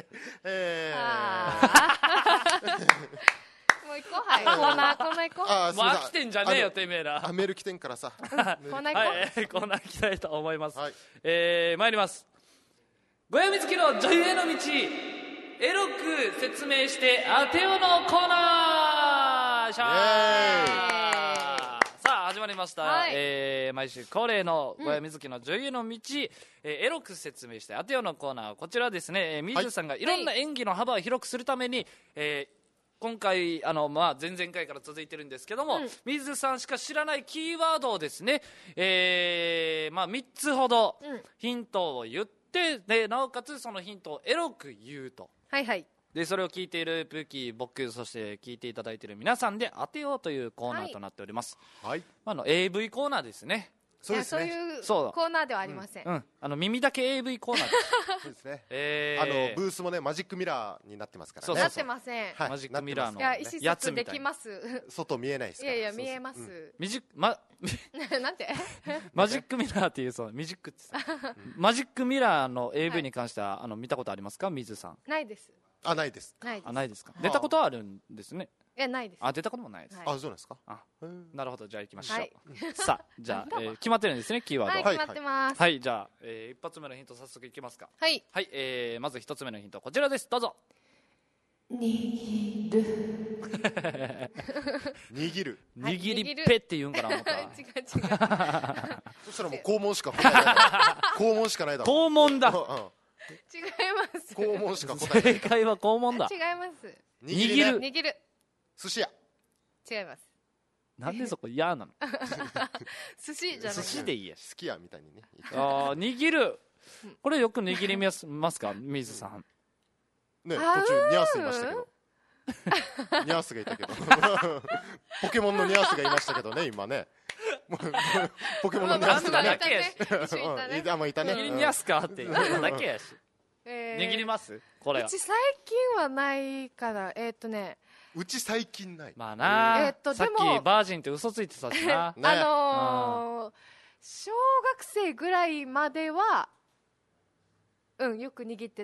えもう一個、はい、コーナー、コーナー行こう。 あ、もう飽きてんじゃねえよ、てめえら。 あ、メール来てんからさ。 コーナー行こう。 はい、コーナー行きたいと思います。えー、参ります。小山月の女優への道、エロく説明して当てよのコーナー。シャー。さあ始まりました、はい、えー、毎週恒例の小山月の女優の道、うん、えー、エロく説明して当てよのコーナー。こちらですね、えー、水さんがいろんな演技の幅を広くするために、えー今回あの、まあ、前々回から続いてるんですけども、うん、水さんしか知らないキーワードをですね、えーまあ、みっつほどヒントを言って、うん、でなおかつそのヒントをエロく言うと、 はいはい、 でそれを聞いているプーキー、僕、そして聞いていただいている皆さんで当てようというコーナーとなっております、 はい、 あの エーブイ コーナーですね。 そうですね、そういうコーナーではありません。 うんうん、あの耳だけ エーブイ コーナーです。 そうですね。 えー、 あのブースもねマジックミラーになってますからね。 なってません。 はい、マジックミラーのやつみたいな。意思疎通できます。 外見えないですから。 いやいや見えます。うん、 ミジまなんてマジックミラーっていうそうミジックってさマジックミラーの エーブイ に関しては、はい、あの見たことありますか、水さん。 ないです。 あ、ないです。 ないです。 あ、ないですか。出たことはあるんですね。 いや、ないです。 あ、出たこともないです。 はい、あ、そうなんですか。 あ、なるほど。じゃあ行きましょう。 はい、 さあ、じゃあ、えー、決まってるんですね、キーワード。 はい、決まってます。 はい、じゃあ、えー、一発目のヒント早速いきますか。 はい。 はい、えー、まず一つ目のヒントこちらです。どうぞ。 握る握る握りっぺって言うんかな思った。 違う違う。そしたらもう肛門しか答えない。肛門しかないだろ。 肛門だ。 違います。 肛門しか答えない。 正解は肛門だ。 違います。 握る。 握る。 寿司屋。 違います。 なんでそこ嫌なの。 寿司じゃない。 寿司でいいや。 好きやみたいにね。 ああ、握る。これよく握りますか、水さん。 ね、途中ニャースいましたけど。ニャースがいたけど。ポケモンのニャースがいましたけどね、今ね。ポケモンのニャースがね。あ、まあいたね。 握りニャースかってだけやし。握ります？これ。 うち最近はないから、えっとね。 うち最近ない。 まあな。さっきバージンって嘘ついてたしな。 あの小学生ぐらいまでは、うん、よく握ってた。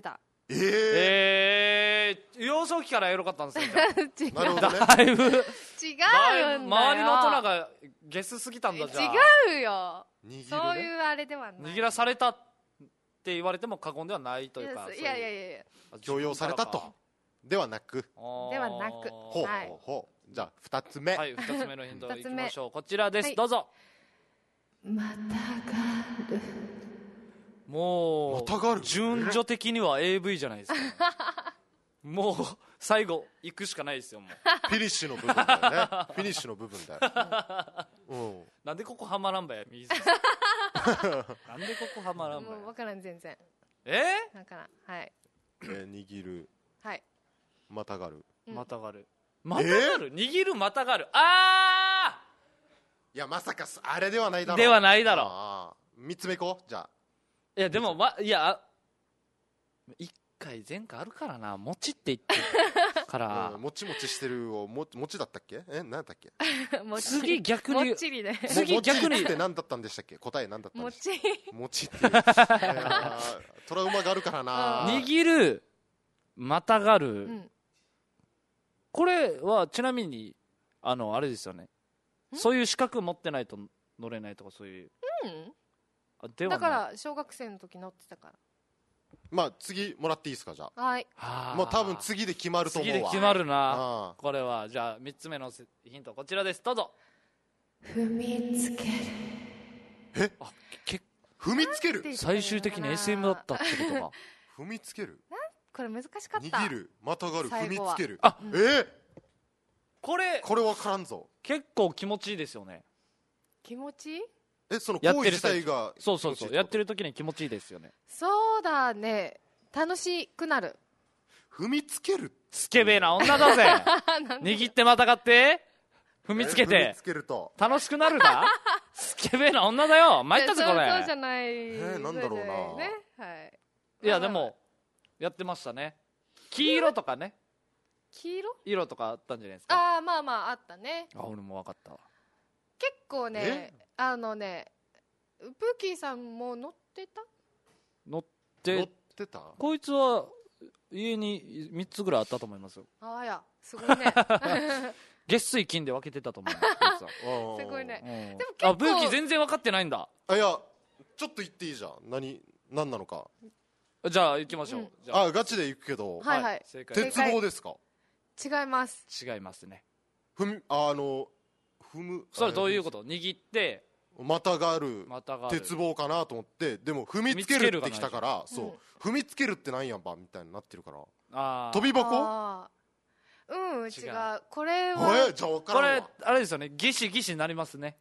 えー、 えー、幼少期からエロかったんですよ違うなるほどねだいぶ違うんだよ周りの大人がゲスすぎたんだじゃあ違うよ、 握るねそういうあれではない握らされたって言われても過言ではないというかいやいやいやいや強要されたとではなくではなくほうはいほうほうじゃあふたつめ、 はい、ふたつめのヒントいき二つ目ましょうこちらです、 はいどうぞまたがるもうまたがる順序的には エーブイ じゃないですかもう最後行くしかないですよもうフィニッシュの部分だよねフィニッシュの部分だよ、うん、 なんでここはまらんばや水なんでここはまらんばやもう分からん全然えだからはいえー握るはいまたがるー、またがるまたがる、握るまたがるあいやまさかあれではないだろうではないだろうあーみっつめいこうじゃあいやでもまいやあ一回前回あるからなもちって言ってるからうんもちもちしてるをももちだったっけえ何だったっけもっちり次逆にもっちりで次も逆にもちって何だったんでしたっけ答え何だったんもっでしたっちりけもちっていういやートラウマがあるからな握るまたがる、 うんこれはちなみにあのあれですよねそういう資格持ってないと乗れないとかそういううんあではないだから小学生の時乗ってたかまあ次もらっていいですかじゃらはいあはあもう多分次で決まると思うわ次で決まるなあこれはじゃあみっつめのせヒントこちらですどうぞ踏みつけるあけ踏みつける最終的に エスエム だったってことか踏みつけるこれ難しかった握るまたがる踏み最後はつけるあえー、 これこれ分からんぞ結構気持ちいいですよね気持ちいいえそのやってる行為自体がそうそうそうやってるる時に気持ちいいですよねそうだね楽しくなる踏みつけるスケベな女だぜ握ってまたがって踏みつけ踏てみつけると楽しくなるだスケベな女だよ参ったぜこそうそうじゃれないーなんだろうなそうじゃないねはいいやでもやってましたね黄色とかね黄色色とかあったんじゃないですかああまあまああったねあ俺も分かったわ結構ねあのねプーキーさんも乗ってた乗っ乗っててたこいつは家にみっつぐらいあったと思いますよああやすごいね月水金で分けてたと思いますこいつはすごいねうんでも結構あブーキー全然分かってないんだあいやちょっと言っていいじゃん何何なのかじゃあ行きましょう、 うんじゃああガチで行くけどはいはい正解鉄棒ですか違います違いますね踏みあの踏むそれどういうこと握ってまたがるまたがる鉄棒かなと思ってでも踏みつけるってきたからつけるがないそう踏みつけるってなんやんばみたいになってるからあー飛び箱あーうん違う違うこれえはじゃあ分かこれらんわあれですよねギシギシになりますね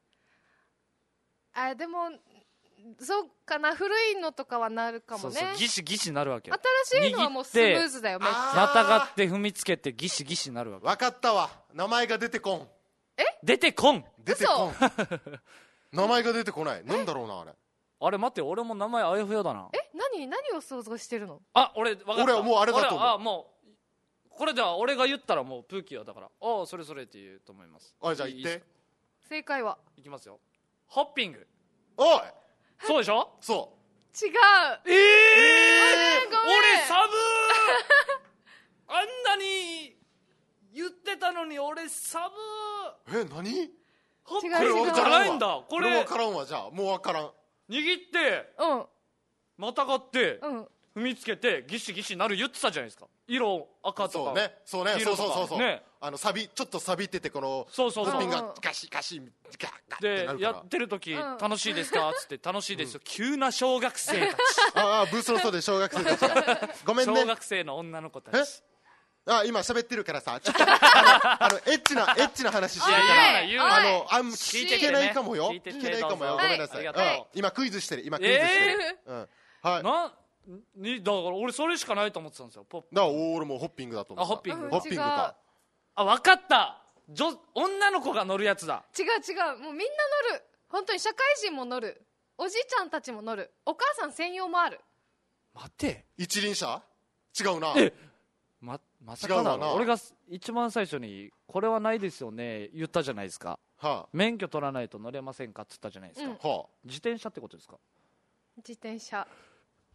あでもそうかな古いのとかはなるかもそうねそうギシギシになるわけよ新しいのはもうスムーズだよめっちあゃまたがって踏みつけてギシギシになるわけ分かったわ名前が出てこん出てこん出てこん名前が出てこないなんだろうなあれあれ待って俺も名前あやふやだなえ何何を想像してるのあ俺分かった俺はもうあれだと思う俺あもうこれじゃあ俺が言ったらもうプーキーはだからああそれそれって言うと思いますあじゃあ言っいいて正解はいきますよホッピングおいそうでしょそ違うええーごめん俺サブあんなに言ってたのに俺サブうえ何ホッピ違う違うングじゃないんだここれれ分からんわじゃあもう分からん握ってうんまたがってうん踏みつけてギシギシなる言ってたじゃないですか色赤とかそうねそうねそう黄色とかそうそうそうねあのサビちょっと錆びててこのそうそうそうフッピンうんがガシガシガッガッってでなるからやってる時うん楽しいですかっつって楽しいですよ急な小学生たちああブースの外で小学生たちがごめんね小学生の女の子たえちあ今喋ってるからさちょっとあのあのエッチなエッチな話してるから言うな言うなあのあん聞いててね聞けないかもよ聞いてて聞けないかもよどうぞごめんなさいはいありがとううん今クイズしてる今クイズしてるうんはいだかなにだから俺それしかないと思ってたんですよポップら俺もホッピングだと思ったあホッピングうんホッピングかあ分かった女女の子が乗るやつだ違う違うもうみんな乗る本当に社会人も乗るおじいちゃんたちも乗るお母さん専用もある待て一輪車違うなえままさかだ違うわなろ俺が一番最初にこれはないですよね言ったじゃないですかは免許取らないと乗れませんかっつったじゃないですか、 うんあは自転車ってことですか自転車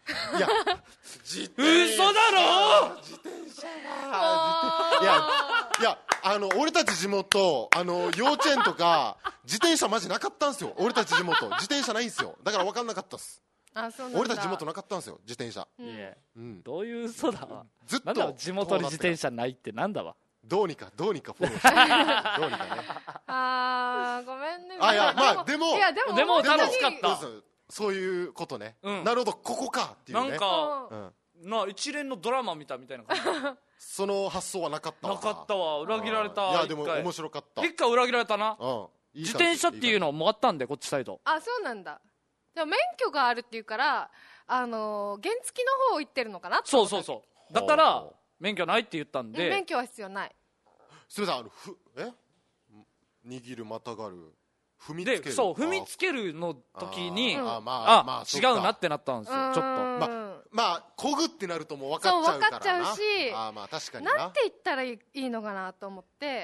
いや自転嘘だろ。 自転車がいやいやあの俺たち地元あの幼稚園とか自転車マジなかったんすよ。俺たち地元自転車ないんすよ。だから分かんなかったっす。 あ、そうなんだ。 俺たち地元なかったんすよ自転車、 いや、 うん、 どういう嘘だわ。 ずっとなんだ地元に自転車ないってなんだわ。 どうにかどうにかフォローしてどうにかね。 あーごめんね。 あいやまあでもいやでもでも本当に楽しかった。 そうそういうことね、 うん、 なるほどここかっていうね。 なんか、 うん、 な一連のドラマ見たみたいな感じ。 その発想はなかったわ。 なかったわ。裏切られた。 いやでも面白かった。 一回裏切られたな。 うん、いい自転車っていうのもあったんでこっちサイド。 あ、そうなんだ。でも免許があるっていうからあのー、原付の方行ってるのかな。 そうそうそう。だから免許ないって言ったんで。 免許は必要ない。 すみません、あのふえ握るまたがる踏みつけるでそう踏みつけるの時にあ、 あ、まあまあ、 違うなってなったんですよ。ちょっとまあまあこぐってなるともう分かっちゃうからな。そう分かっちゃうし、あまあ確かにな。 なんて言ったらいいのかなと思って、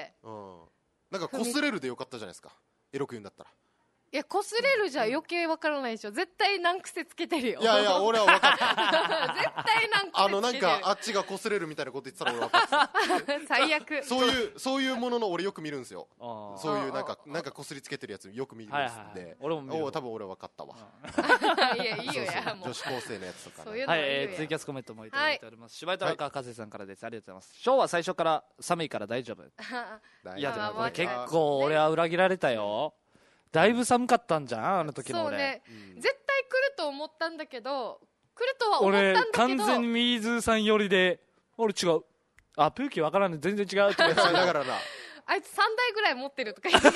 うん、なんか擦れるでよかったじゃないですか。エロく言うんだったら。 いや擦れるじゃ余計分からないでしょ。絶対難癖つけてるよ。 いやいや俺は分かった。 絶対難癖つけてる。 あのなんかあっちが擦れるみたいなこと言ってたら俺分かった最悪。そういうそういうものの俺よく見るんですよ。そういうなんかなんか擦りつけてるやつよく見るんですんで、はいはい、 俺も見る。 お多分俺は分かったわ。 いやいいよやもう女子高生のやつとか、ね、 そういうのはい、えー、ツイキャスコメントもいただいております。柴井田中和さんからです。ありがとうございます。ショーは最初から寒いから大丈夫。いやでもこれ結構俺は裏切られたよ。だいぶ寒かったんじゃんあの時の俺。そうね、 うん、絶対来ると思ったんだけど来るとは思ったんだけど俺完全にミーズーさん寄りで俺違うあプーキーわからんね全然違うって言ってだからなあいつさんだいぐらい持ってるとか言って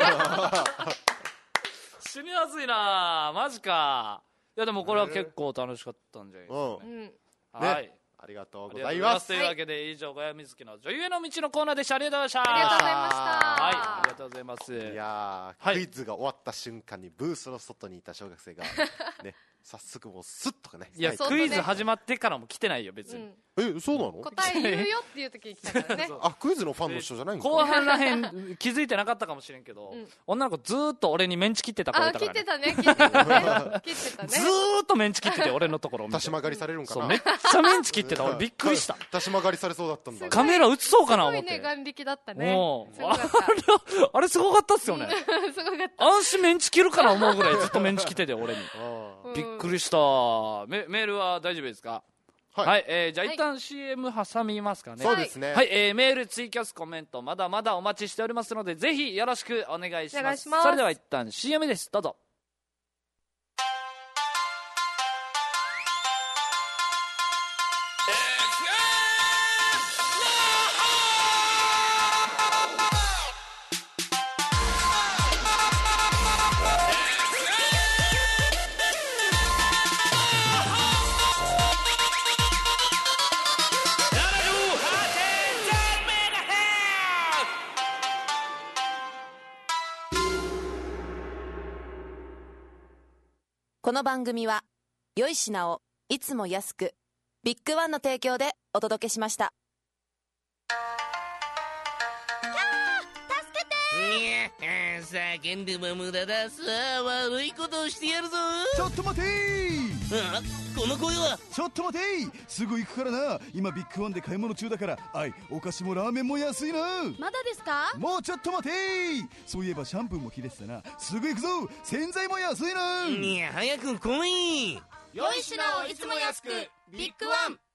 死にやすいなマジか。いやでもこれは結構楽しかったんじゃないですかね、 うん、はい、ね、ありがとうございます。 というわけで以上小山瑞希の女優への道のコーナーでした。ありがとうございました。 ありがとうございました。 はいありがとうございます。 いやー、はい、クイズが終わった瞬間にブースの外にいた小学生がね早速もうスッとかね。 いやクイズ始まってからも来てないよ別に、 うん、えそうなの。 答え言うよっていう時に来たからねあクイズのファンの人じゃないんですか。 後半らへん気づいてなかったかもしれんけど、うん、女の子ずーっと俺にメンチ切ってた子いたからね。 あ切ってたね切ってたね切ってたねずーっとメンチ切ってて俺のところを見てたしま狩りされるんかな。 そうめっちゃメンチ切ってた俺びっくりしたたしま狩りされそうだったんだ。 カメラ映そうかな思って。 すごいね眼力だったね。 もうあれすごかったっすよねすごかった。 安心メンチ切るかな思うぐらいずっとメンチ切ってて俺にびっくりした。メメールは大丈夫ですか。はい、はい、えー、じゃあ一旦 シーエム 挟みますかね。 そうですね。 はい、えー、メールツイキャスコメントまだまだお待ちしておりますのでぜひよろしくお願いします。 お願いします。 それでは一旦 シーエム です。どうぞ。 この番組は良い品をいつも安くビッグワンの提供でお届けしました。 叫んでも無駄だ。さあ悪いことをしてやるぞ。 ちょっと待てー。 あこの声は。 ちょっと待てー。すぐ行くからな。今ビッグワンで買い物中だから。あいお菓子もラーメンも安いな。 まだですか。 もうちょっと待てー。そういえばシャンプーも切れてたな。すぐ行くぞ。洗剤も安いな。 いや早く来い。 良い品をいつも安くビッグワン。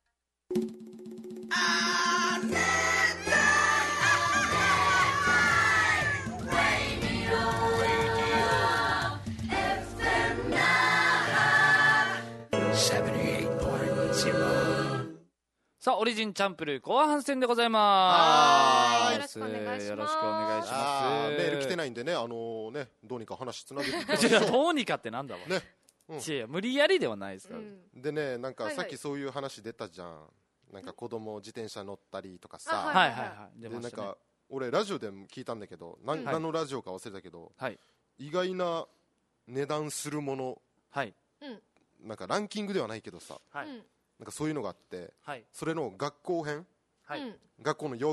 あーねさあオリジンチャンプルー後半戦でございます。 よろしくお願いします。 よろしくお願いします。 メール来てないんでね、あのー、ねどうにか話つなげていきましょう。どうにかってなんだわ。 ね、うん、 いや無理やりではないですから。うん、 でねなんかさっきそういう話出たじゃん。はいはい、なんか子供自転車乗ったりとかさ。 はいはいはい。 でなんか俺ラジオでも聞いたんだけど、な、うん、何のラジオか忘れたけど、 はい、 意外な値段するもの、 はい、 なんかランキングではないけどさ。 はい、 なんかそういうのがあって、 はい、 それの学校編、 はい、 学校の用具で、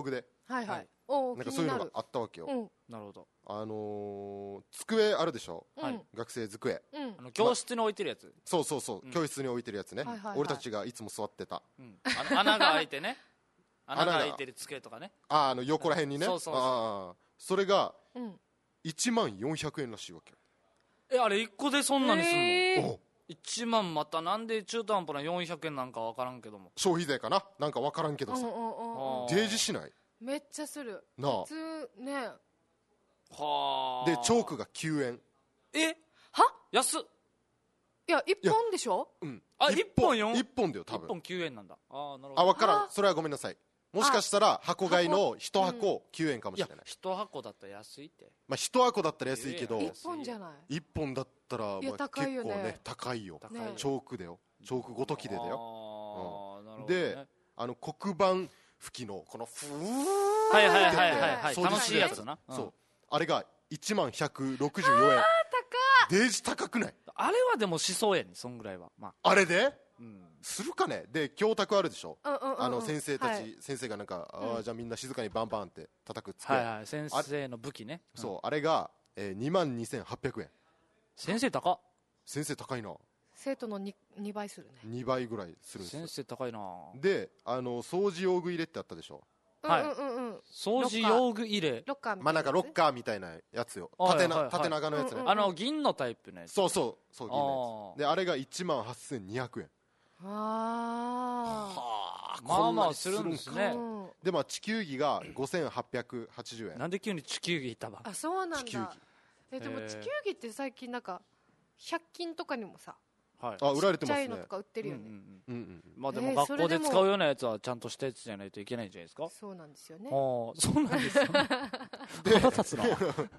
はいはい、おなんかそういうのがあったわけよ、 うん、 なるほど。 あのー、机あるでしょ、 はい、 学生机、 うん、 あの教室に置いてるやつ、ま、 そうそうそう、うん、教室に置いてるやつね、 はいはいはい、 俺たちがいつも座ってた、 うん、あの穴が開いてね穴が開いてる机とかね、 ああの横ら辺にね、 そうそうそう、 あそれがうんいちまんよんひゃくえんらしいわけよ。 え、あれいっこでそんなにすんの、 えー、 いちまんまたなんで中途半端なよんひゃくえんなんか分からんけども、 消費税かな、なんか分からんけどさ、提示しない、 めっちゃするなあ、 普通ね、 はあ、 でチョークがきゅうえん、 えは安っ、 いやいっぽんでしょ、 うん、 あいっぽんよんいっぽんだよ多分、 いっぽんきゅうえんなんだ、ああなるほど、 あ分からん、それはごめんなさい、もしかしたら箱買いのいち箱きゅうえんかもしれない、いやいち箱だったら安いって、 まあいち箱だったら安いけど、 いっぽんじゃない、 いっぽんだったらまあ結構高いよね、 ね高いよ、 ね、 チョークだよ、チョークごときでだよ、 あ、うん、なるほどね、 であの黒板拭きのこのフーはいはいはいはいはい、 掃除楽しいやつな、 うん、そう、あれがいちまんひゃくろくじゅうよんえん、 あデージ高くない、 あれはでもしそうやね、そんぐらいは、まあ、 あれで、 うん、 するかね。で教託あるでしょ、 うんうんうんうん、 あの先生たち、はい、先生がなんか、うん、あじゃあみんな静かにバンバンって叩く机、 はいはい、先生の武器ね、 そう、うん、あれが、えー、にまんにせんはっぴゃくえん、 先生高っ、 先生高いな、 生徒の 2, にばいするね、 にばいぐらいするんですよ、 先生高いな。であの掃除用具入れってあったでしょ、 はい、うんうんうん、掃除用具入れ、 ロッカーみたいな、 まあなんかロッカーみたいなやつよ、縦な、はいはいはい、縦長のやつね、うんうんうん、 あの銀のタイプのやつ、 そうそうそう、銀のやつで、あれがいちまんはっせんにひゃくえん、 ああ、 まあまあするんですね、 うん、でまあ地球儀がごせんはっぴゃくはちじゅうえん、 なんで急に地球儀いったば、 あ、そうなんだ、 地球儀、 えでも地球儀って最近なんかひゃく均とかにもさ、 はい、あ売られてますね、 ちっちゃいのとか売ってるよね、うんうんうんうん、まあでも学校で使うようなやつはちゃんとしたやつじゃないといけないんじゃないですか、 そうなんですよね、 あそうなんですよね腹立つな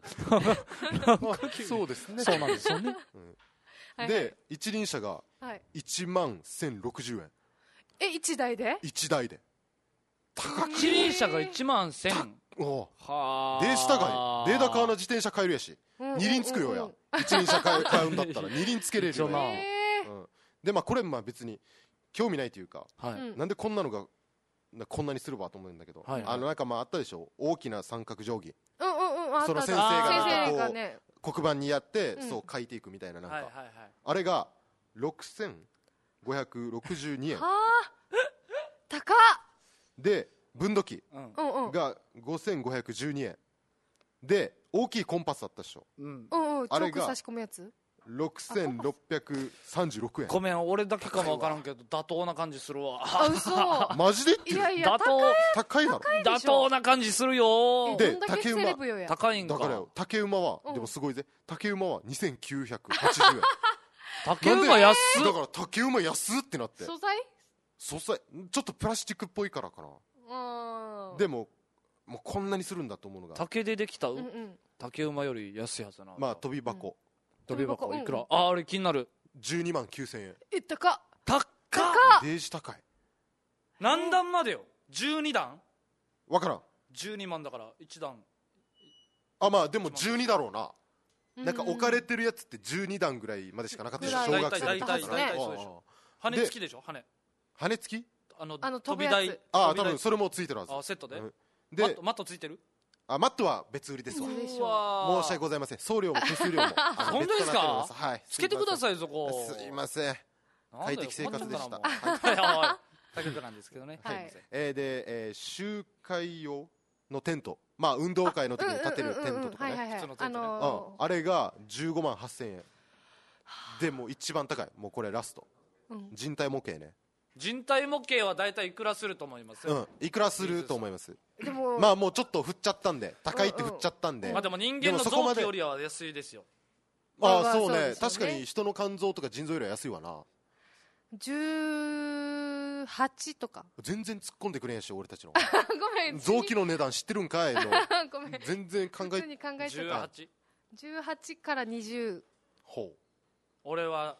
そうですね、 そうなんですよね、 うん、で一輪車がいちまんせんろくじゅうえん、 えいちだいでいちだいで高一輪車がいちまんせん、 おはデージ高い、データ買わな自転車買えるやし、うんうんうんうん、二輪つくよや、一輪車買うんだったら二輪つけれるよな、えーうん、でまあこれまあ別に興味ないというか、はい、なんでこんなのがこんなにするわと思うんだけど、はいはい、あのなんかまああったでしょ、大きな三角定規、 うんうんうん、 その先生がなんかこう、 ね、 黒板にやって、うん、そう書いていくみたいな、なんか、はいはいはい、あれがろくせんごひゃくろくじゅうにえん、はあ高っ、 で分度器がごせんごひゃくじゅうにえんで、大きいコンパスだったでしょ、 うんうん、あれが差し込むやつろくせんろっぴゃくさんじゅうろくえん、 ごめん俺だけかも分からんけど妥当な感じするわ、 あ嘘マジでっていう、 いやいや妥当高いだろ、 妥当な感じするよ、 で竹馬高いんか、 だからよ、竹馬は、うん、でもすごいぜ、竹馬はにせんきゅうひゃくはちじゅうえん竹馬安っ、 だから竹馬安っってなって、 素材素材ちょっとプラスチックっぽいからかな、でももうこんなにするんだと思うのが、 竹でできた、うんうん、竹馬より安いはずな、 まあ飛び箱、 うん、飛び箱いくら、うん、ああれ気になる、 じゅうにまんきゅうせんえん、 え高っ高っデージ高い、 何段までよ、じゅうにだん分からん、 じゅうにまんだからいちだん、 あまあでもじゅうにだろうな、うん、なんか置かれてるやつってじゅうにだんぐらいまでしかなかったでしょ、小学生の時から、 そうでしょ、羽付きでしょ、羽羽付き、 あのあの飛び台、 ああ多分それもついてるはず、 あセットで、うん、 でマット、マットついてる、 あマットは別売りですわ、申し訳ございません、送料も手数料も本当ですか、 はい、 つけてくださいそこ、 すいません、快適生活でした、 竹なんですけどね、はい、 えー、で、えー、集会用のテント、まあ運動会の時に立てるテントとかね、普通のテントね、あれがじゅうごまんはっせんえんで、も一番高い、もうこれラスト、うん、人体模型ね、 人体模型は大体いくらすると思います？ うん、いくらすると思います？でもまあもうちょっと振っちゃったんで、高いって振っちゃったんで、うんうん、 まあでも人間の臓器よりは安いですよ。 ああそうね、確かに人の肝臓とか腎臓よりは安いわな。 じゅうはちとか全然突っ込んでくれんやし、俺たちのごめん、 臓器の値段知ってるんかいのごめん、 全然考え普通に考えてた。じゅうはち じゅうはちからにじゅう。 ほう、俺は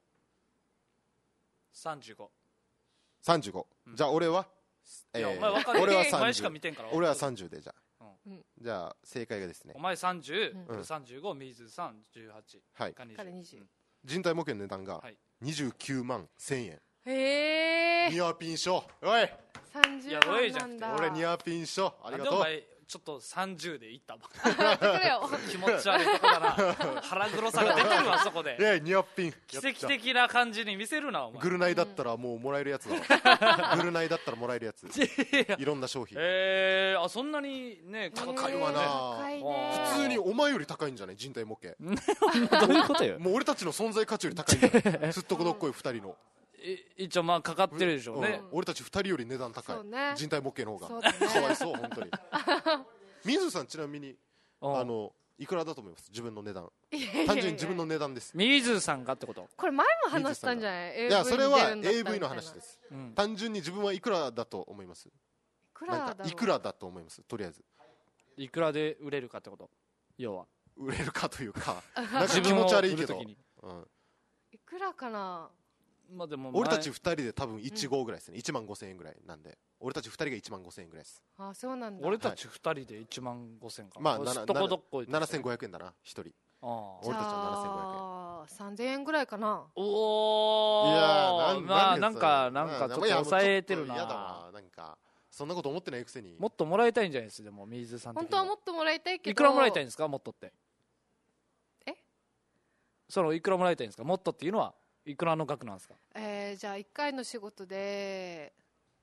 さんじゅうご。 さんじゅうご、うん、じゃあ俺は、 えー、いやお前分かる、 俺はさんじゅう、 お前しか見てんから、 俺はさんじゅうで、じゃあ、うん、じゃあ正解がですね、 お前さんじゅう、うん、さんじゅうご、水さんじゅうはち、 はい、 からにじゅう、うん、 人体模型の値段がにじゅうきゅうまんせんえん。 へえ、 ニアピン賞、おいさんじゅうはんなんだ。 俺ニアピン賞ありがとう。 お前ちょっとさんじゅうでいったもん待ってくれよ気持ち悪いとこだな腹黒さが出てるわそこで。 いやニアピン奇跡的な感じに見せるなお前。 グルナイだったらもうもらえるやつだわグルナイだったらもらえるやついろんな商品。 えー、あそんなにね高いわな、 高いね。 普通にお前より高いんじゃない人体模型どういうことよもう俺たちの存在価値より高いんじゃないすっとこどっこいふたりの一応まあかかってるでしょうね、 うん、俺たちふたりより値段高い、 ね、 人体模型の方が、 そうだね、 かわいそう本当に水さんちなみにあのいくらだと思います自分の値段。単純に自分の値段です。 水さんがってこと？ これ前も話したんじゃない？ いやそれは エーブイ の話です、 うん、 単純に自分はいくらだと思います？いくらだろう？ いくらだと思います？とりあえずいくらで売れるかってこと？要は売れるかというかなんか気持ち悪いけど、うん、 いくらかな。 まあ、でも俺たちふたりで多分いちごうぐらいですね、うん、いちまんごせんえんぐらいなんで俺たちふたりがいちまんごせんえんぐらいです。 ああそうなんだ。 俺たちふたりでいちまんごせんか、 まあどこどこななせんごひゃくえんだなひとり。あ俺たちはななせんごひゃくえん。 あさんぜんえんぐらいかな。 おお。 いやまあなんかなんかちょっと抑えてるな。 やだわなんかそんなこと思ってないくせに。 もっともらいたいんじゃないですか。でも水さん的に本当はもっともらいたいけど。 いくらもらいたいんですかもっとって。 えそのいくらもらいたいんですかもっとっていうのはいくらの額なんですか？ えー、じゃあいっかいの仕事で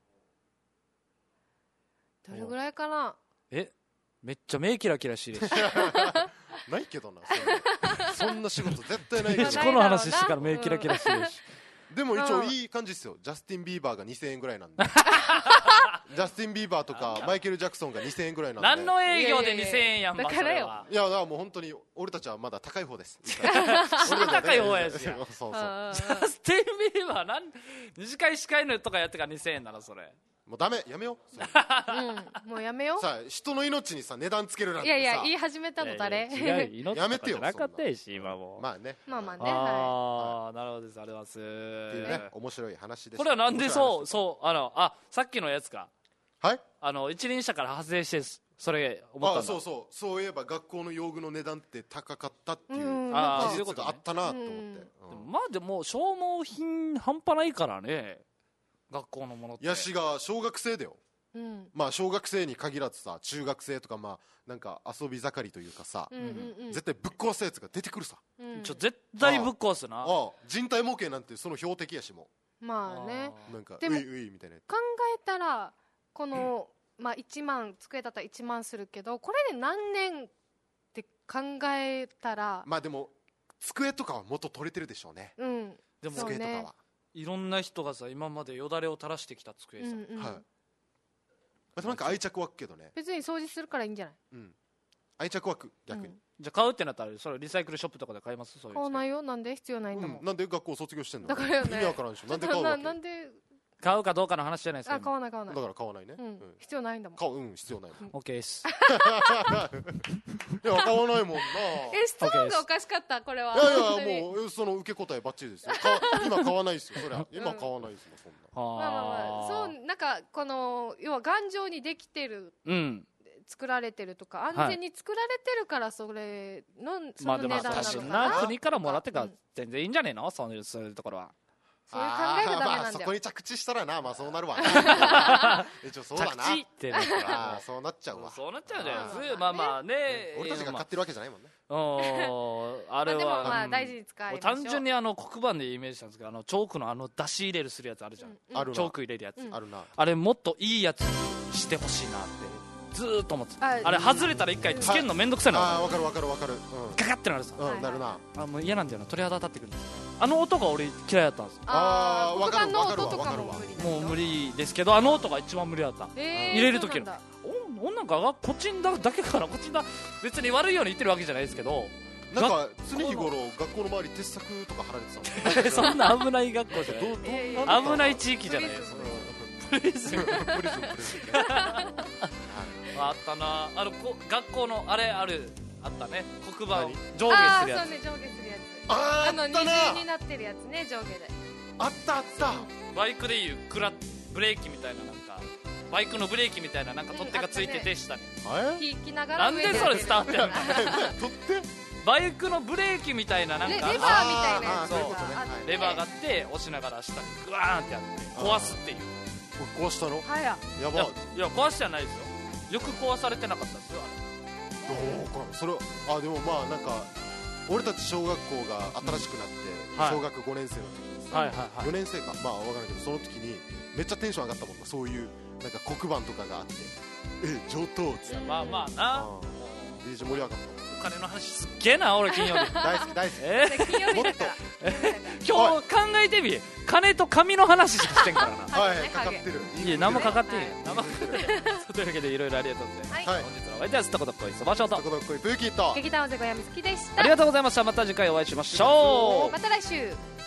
どれぐらいかな。 えめっちゃ目キラキラしてるしないけどなそんなそんな仕事絶対ないけどこの話してから目キラキラしてるし、 うん、でも一応いい感じですよ。ジャスティン・ビーバーがにせんえんぐらいなんでジャスティン・ビーバーとかマイケル・ジャクソンがにせんえんぐらいなんで何の営業でにせんえんやんば。 だからよ。 いやだからもう本当に俺たちはまだ高い方です俺高い方やしやそうそうジャスティン・ビーバーなん二次会司会のとかやってからにせんえんなのそれ。 もうダメやめよう、 うん、もうやめようさあ人の命にさ値段つけるなんてさ。 いやいや言い始めたの誰？ いやいややめてよ。 なかったやし今も。 まあねまあまあね。 あああなるほどです。ありがとうございます。 っていうね面白い話でした。 これはなんでそうそうあのあさっきのやつか。 はいあの一輪車から派生してそれ思ったんだ。 あそうそうそういえば学校の用具の値段って高かったっていうあ事実があったなと思って、 うん、まあでも消耗品半端ないからね学校のものって。 ヤシが小学生だよ、 うん、 まあ小学生に限らずさ中学生とかまあなんか遊び盛りというかさ、 うんうんうん、 絶対ぶっ壊すやつが出てくるさ、 うん、 ちょ絶対ぶっ壊すな。ああ人体模型なんてその標的やしもまあねなんかでもういういみたいな考えたらこの、まあ、いちまん机だったらいちまんするけどこれで何年って考えたらまあでも机とかは元取れてるでしょうね。 うんでも机とかは、 いろんな人がさ今までよだれを垂らしてきた机さ、 うんうん、 はいあとなんか愛着湧くけどね。 別に掃除するからいいんじゃない？ うん、愛着湧く逆に、うん、 じゃあ買うってなったらそれリサイクルショップとかで買います？そういう買わないよ。なんで必要ないんだもん、 うん、なんで学校卒業してんの？ だからよね意味わからんでしょ。なんで買うわけ？ なんで買うかどうかの話じゃないですか。 あ買わない買わない。 だから買わないね、 うんうん、必要ないんだもん。 買ううん必要ないもん。 オッケーですいや買わないもんなえ質問がおかしかったこれは。 いやいやもうその受け答えバッチリですよ。今買わないですよそりゃ今買わないですよそんな、 まあまあまあそうなんかこの要は頑丈にできてる、 うん、 作られてるとか安全に作られてるからそれの、はい、その値段なのかな。 まあでもな国からもらってから全然いいんじゃねえの、そういうそういうところは。 そういう考えがダメなんだよ。 まあ、そこに着地したらなまあそうなるわ一応そうだな着地ってなったらあそうなっちゃうわ。 そうなっちゃうじゃないですか。まあまあね俺たちが買ってるわけじゃないもんね。 あれは、 まあ、でもまあ大事に使いましょう。 単純にあの黒板でイメージしたんですけどあのチョークのあの出し入れるするやつあるじゃん、 うんうん、 チョーク入れるやつ、 うん、あるな。 あれもっといいやつしてほしいなってずーっと思ってあ, あれ外れたら一回つけるのめんどくさいの、 ああ分かる分かる分かる、うん、 ガカってなるさ、 うん、なるな。 あもう嫌なんだよな鳥肌立ってくるんですよね。あの音が俺嫌いだったんですよ。 ああ分かる分かる分かるもう無理ですけどあの音が一番無理だった、 えー、 入れる時のおなんかこっちだだけかなこっちだ別に悪いように言ってるわけじゃないですけどなんか常日頃学校の周り鉄柵とか張られてたもんそんな危ない学校じゃない、 えー、 危ない地域じゃないですプリズンプリズンプリズンあったなあのこ学校のあれあるあったね黒板上下するやつ。 あそうね上下するやつ。 ああの二重になってるやつね上下で。 あったあった。 バイクでいうクラブレーキみたいななんかバイクのブレーキみたいななんか取っ手がついてて下に、 うん、引きながらなんでそれ伝わってんの取ってバイクのブレーキみたいななんかレバーみたいなやつがあってレバーがあって押しながら下にグワーンってやって壊すっていうこれ壊したの？ はややばい。 いや壊しじゃないですよ。よく壊されてなかったですよあれ。 どうかなそれは。あでもまあなんか俺たち小学校が新しくなって、 はい、 小学ごねん生の時です、 はいはいはい、 よねん生かまあ分からんけど、その時にめっちゃテンション上がったもんな。そういうなんか黒板とかがあって、え上等っつって、 まあまあな、 ディージェー 盛り上がったもん。 お金の話すっげえな俺金曜日大好き大好き、 えー、 金曜日だから今日考えてみ、金と紙の話しかしてんからなはいかかってる。 いや何もかかってんや、はい、というわけでいろいろありがとうございます、はい、本日のお相手はすったことっこいそばしょうとすったことっこいプーキーと劇団尾瀬小屋みつきでした。 ありがとうございました。また次回お会いしましょう。 また来週。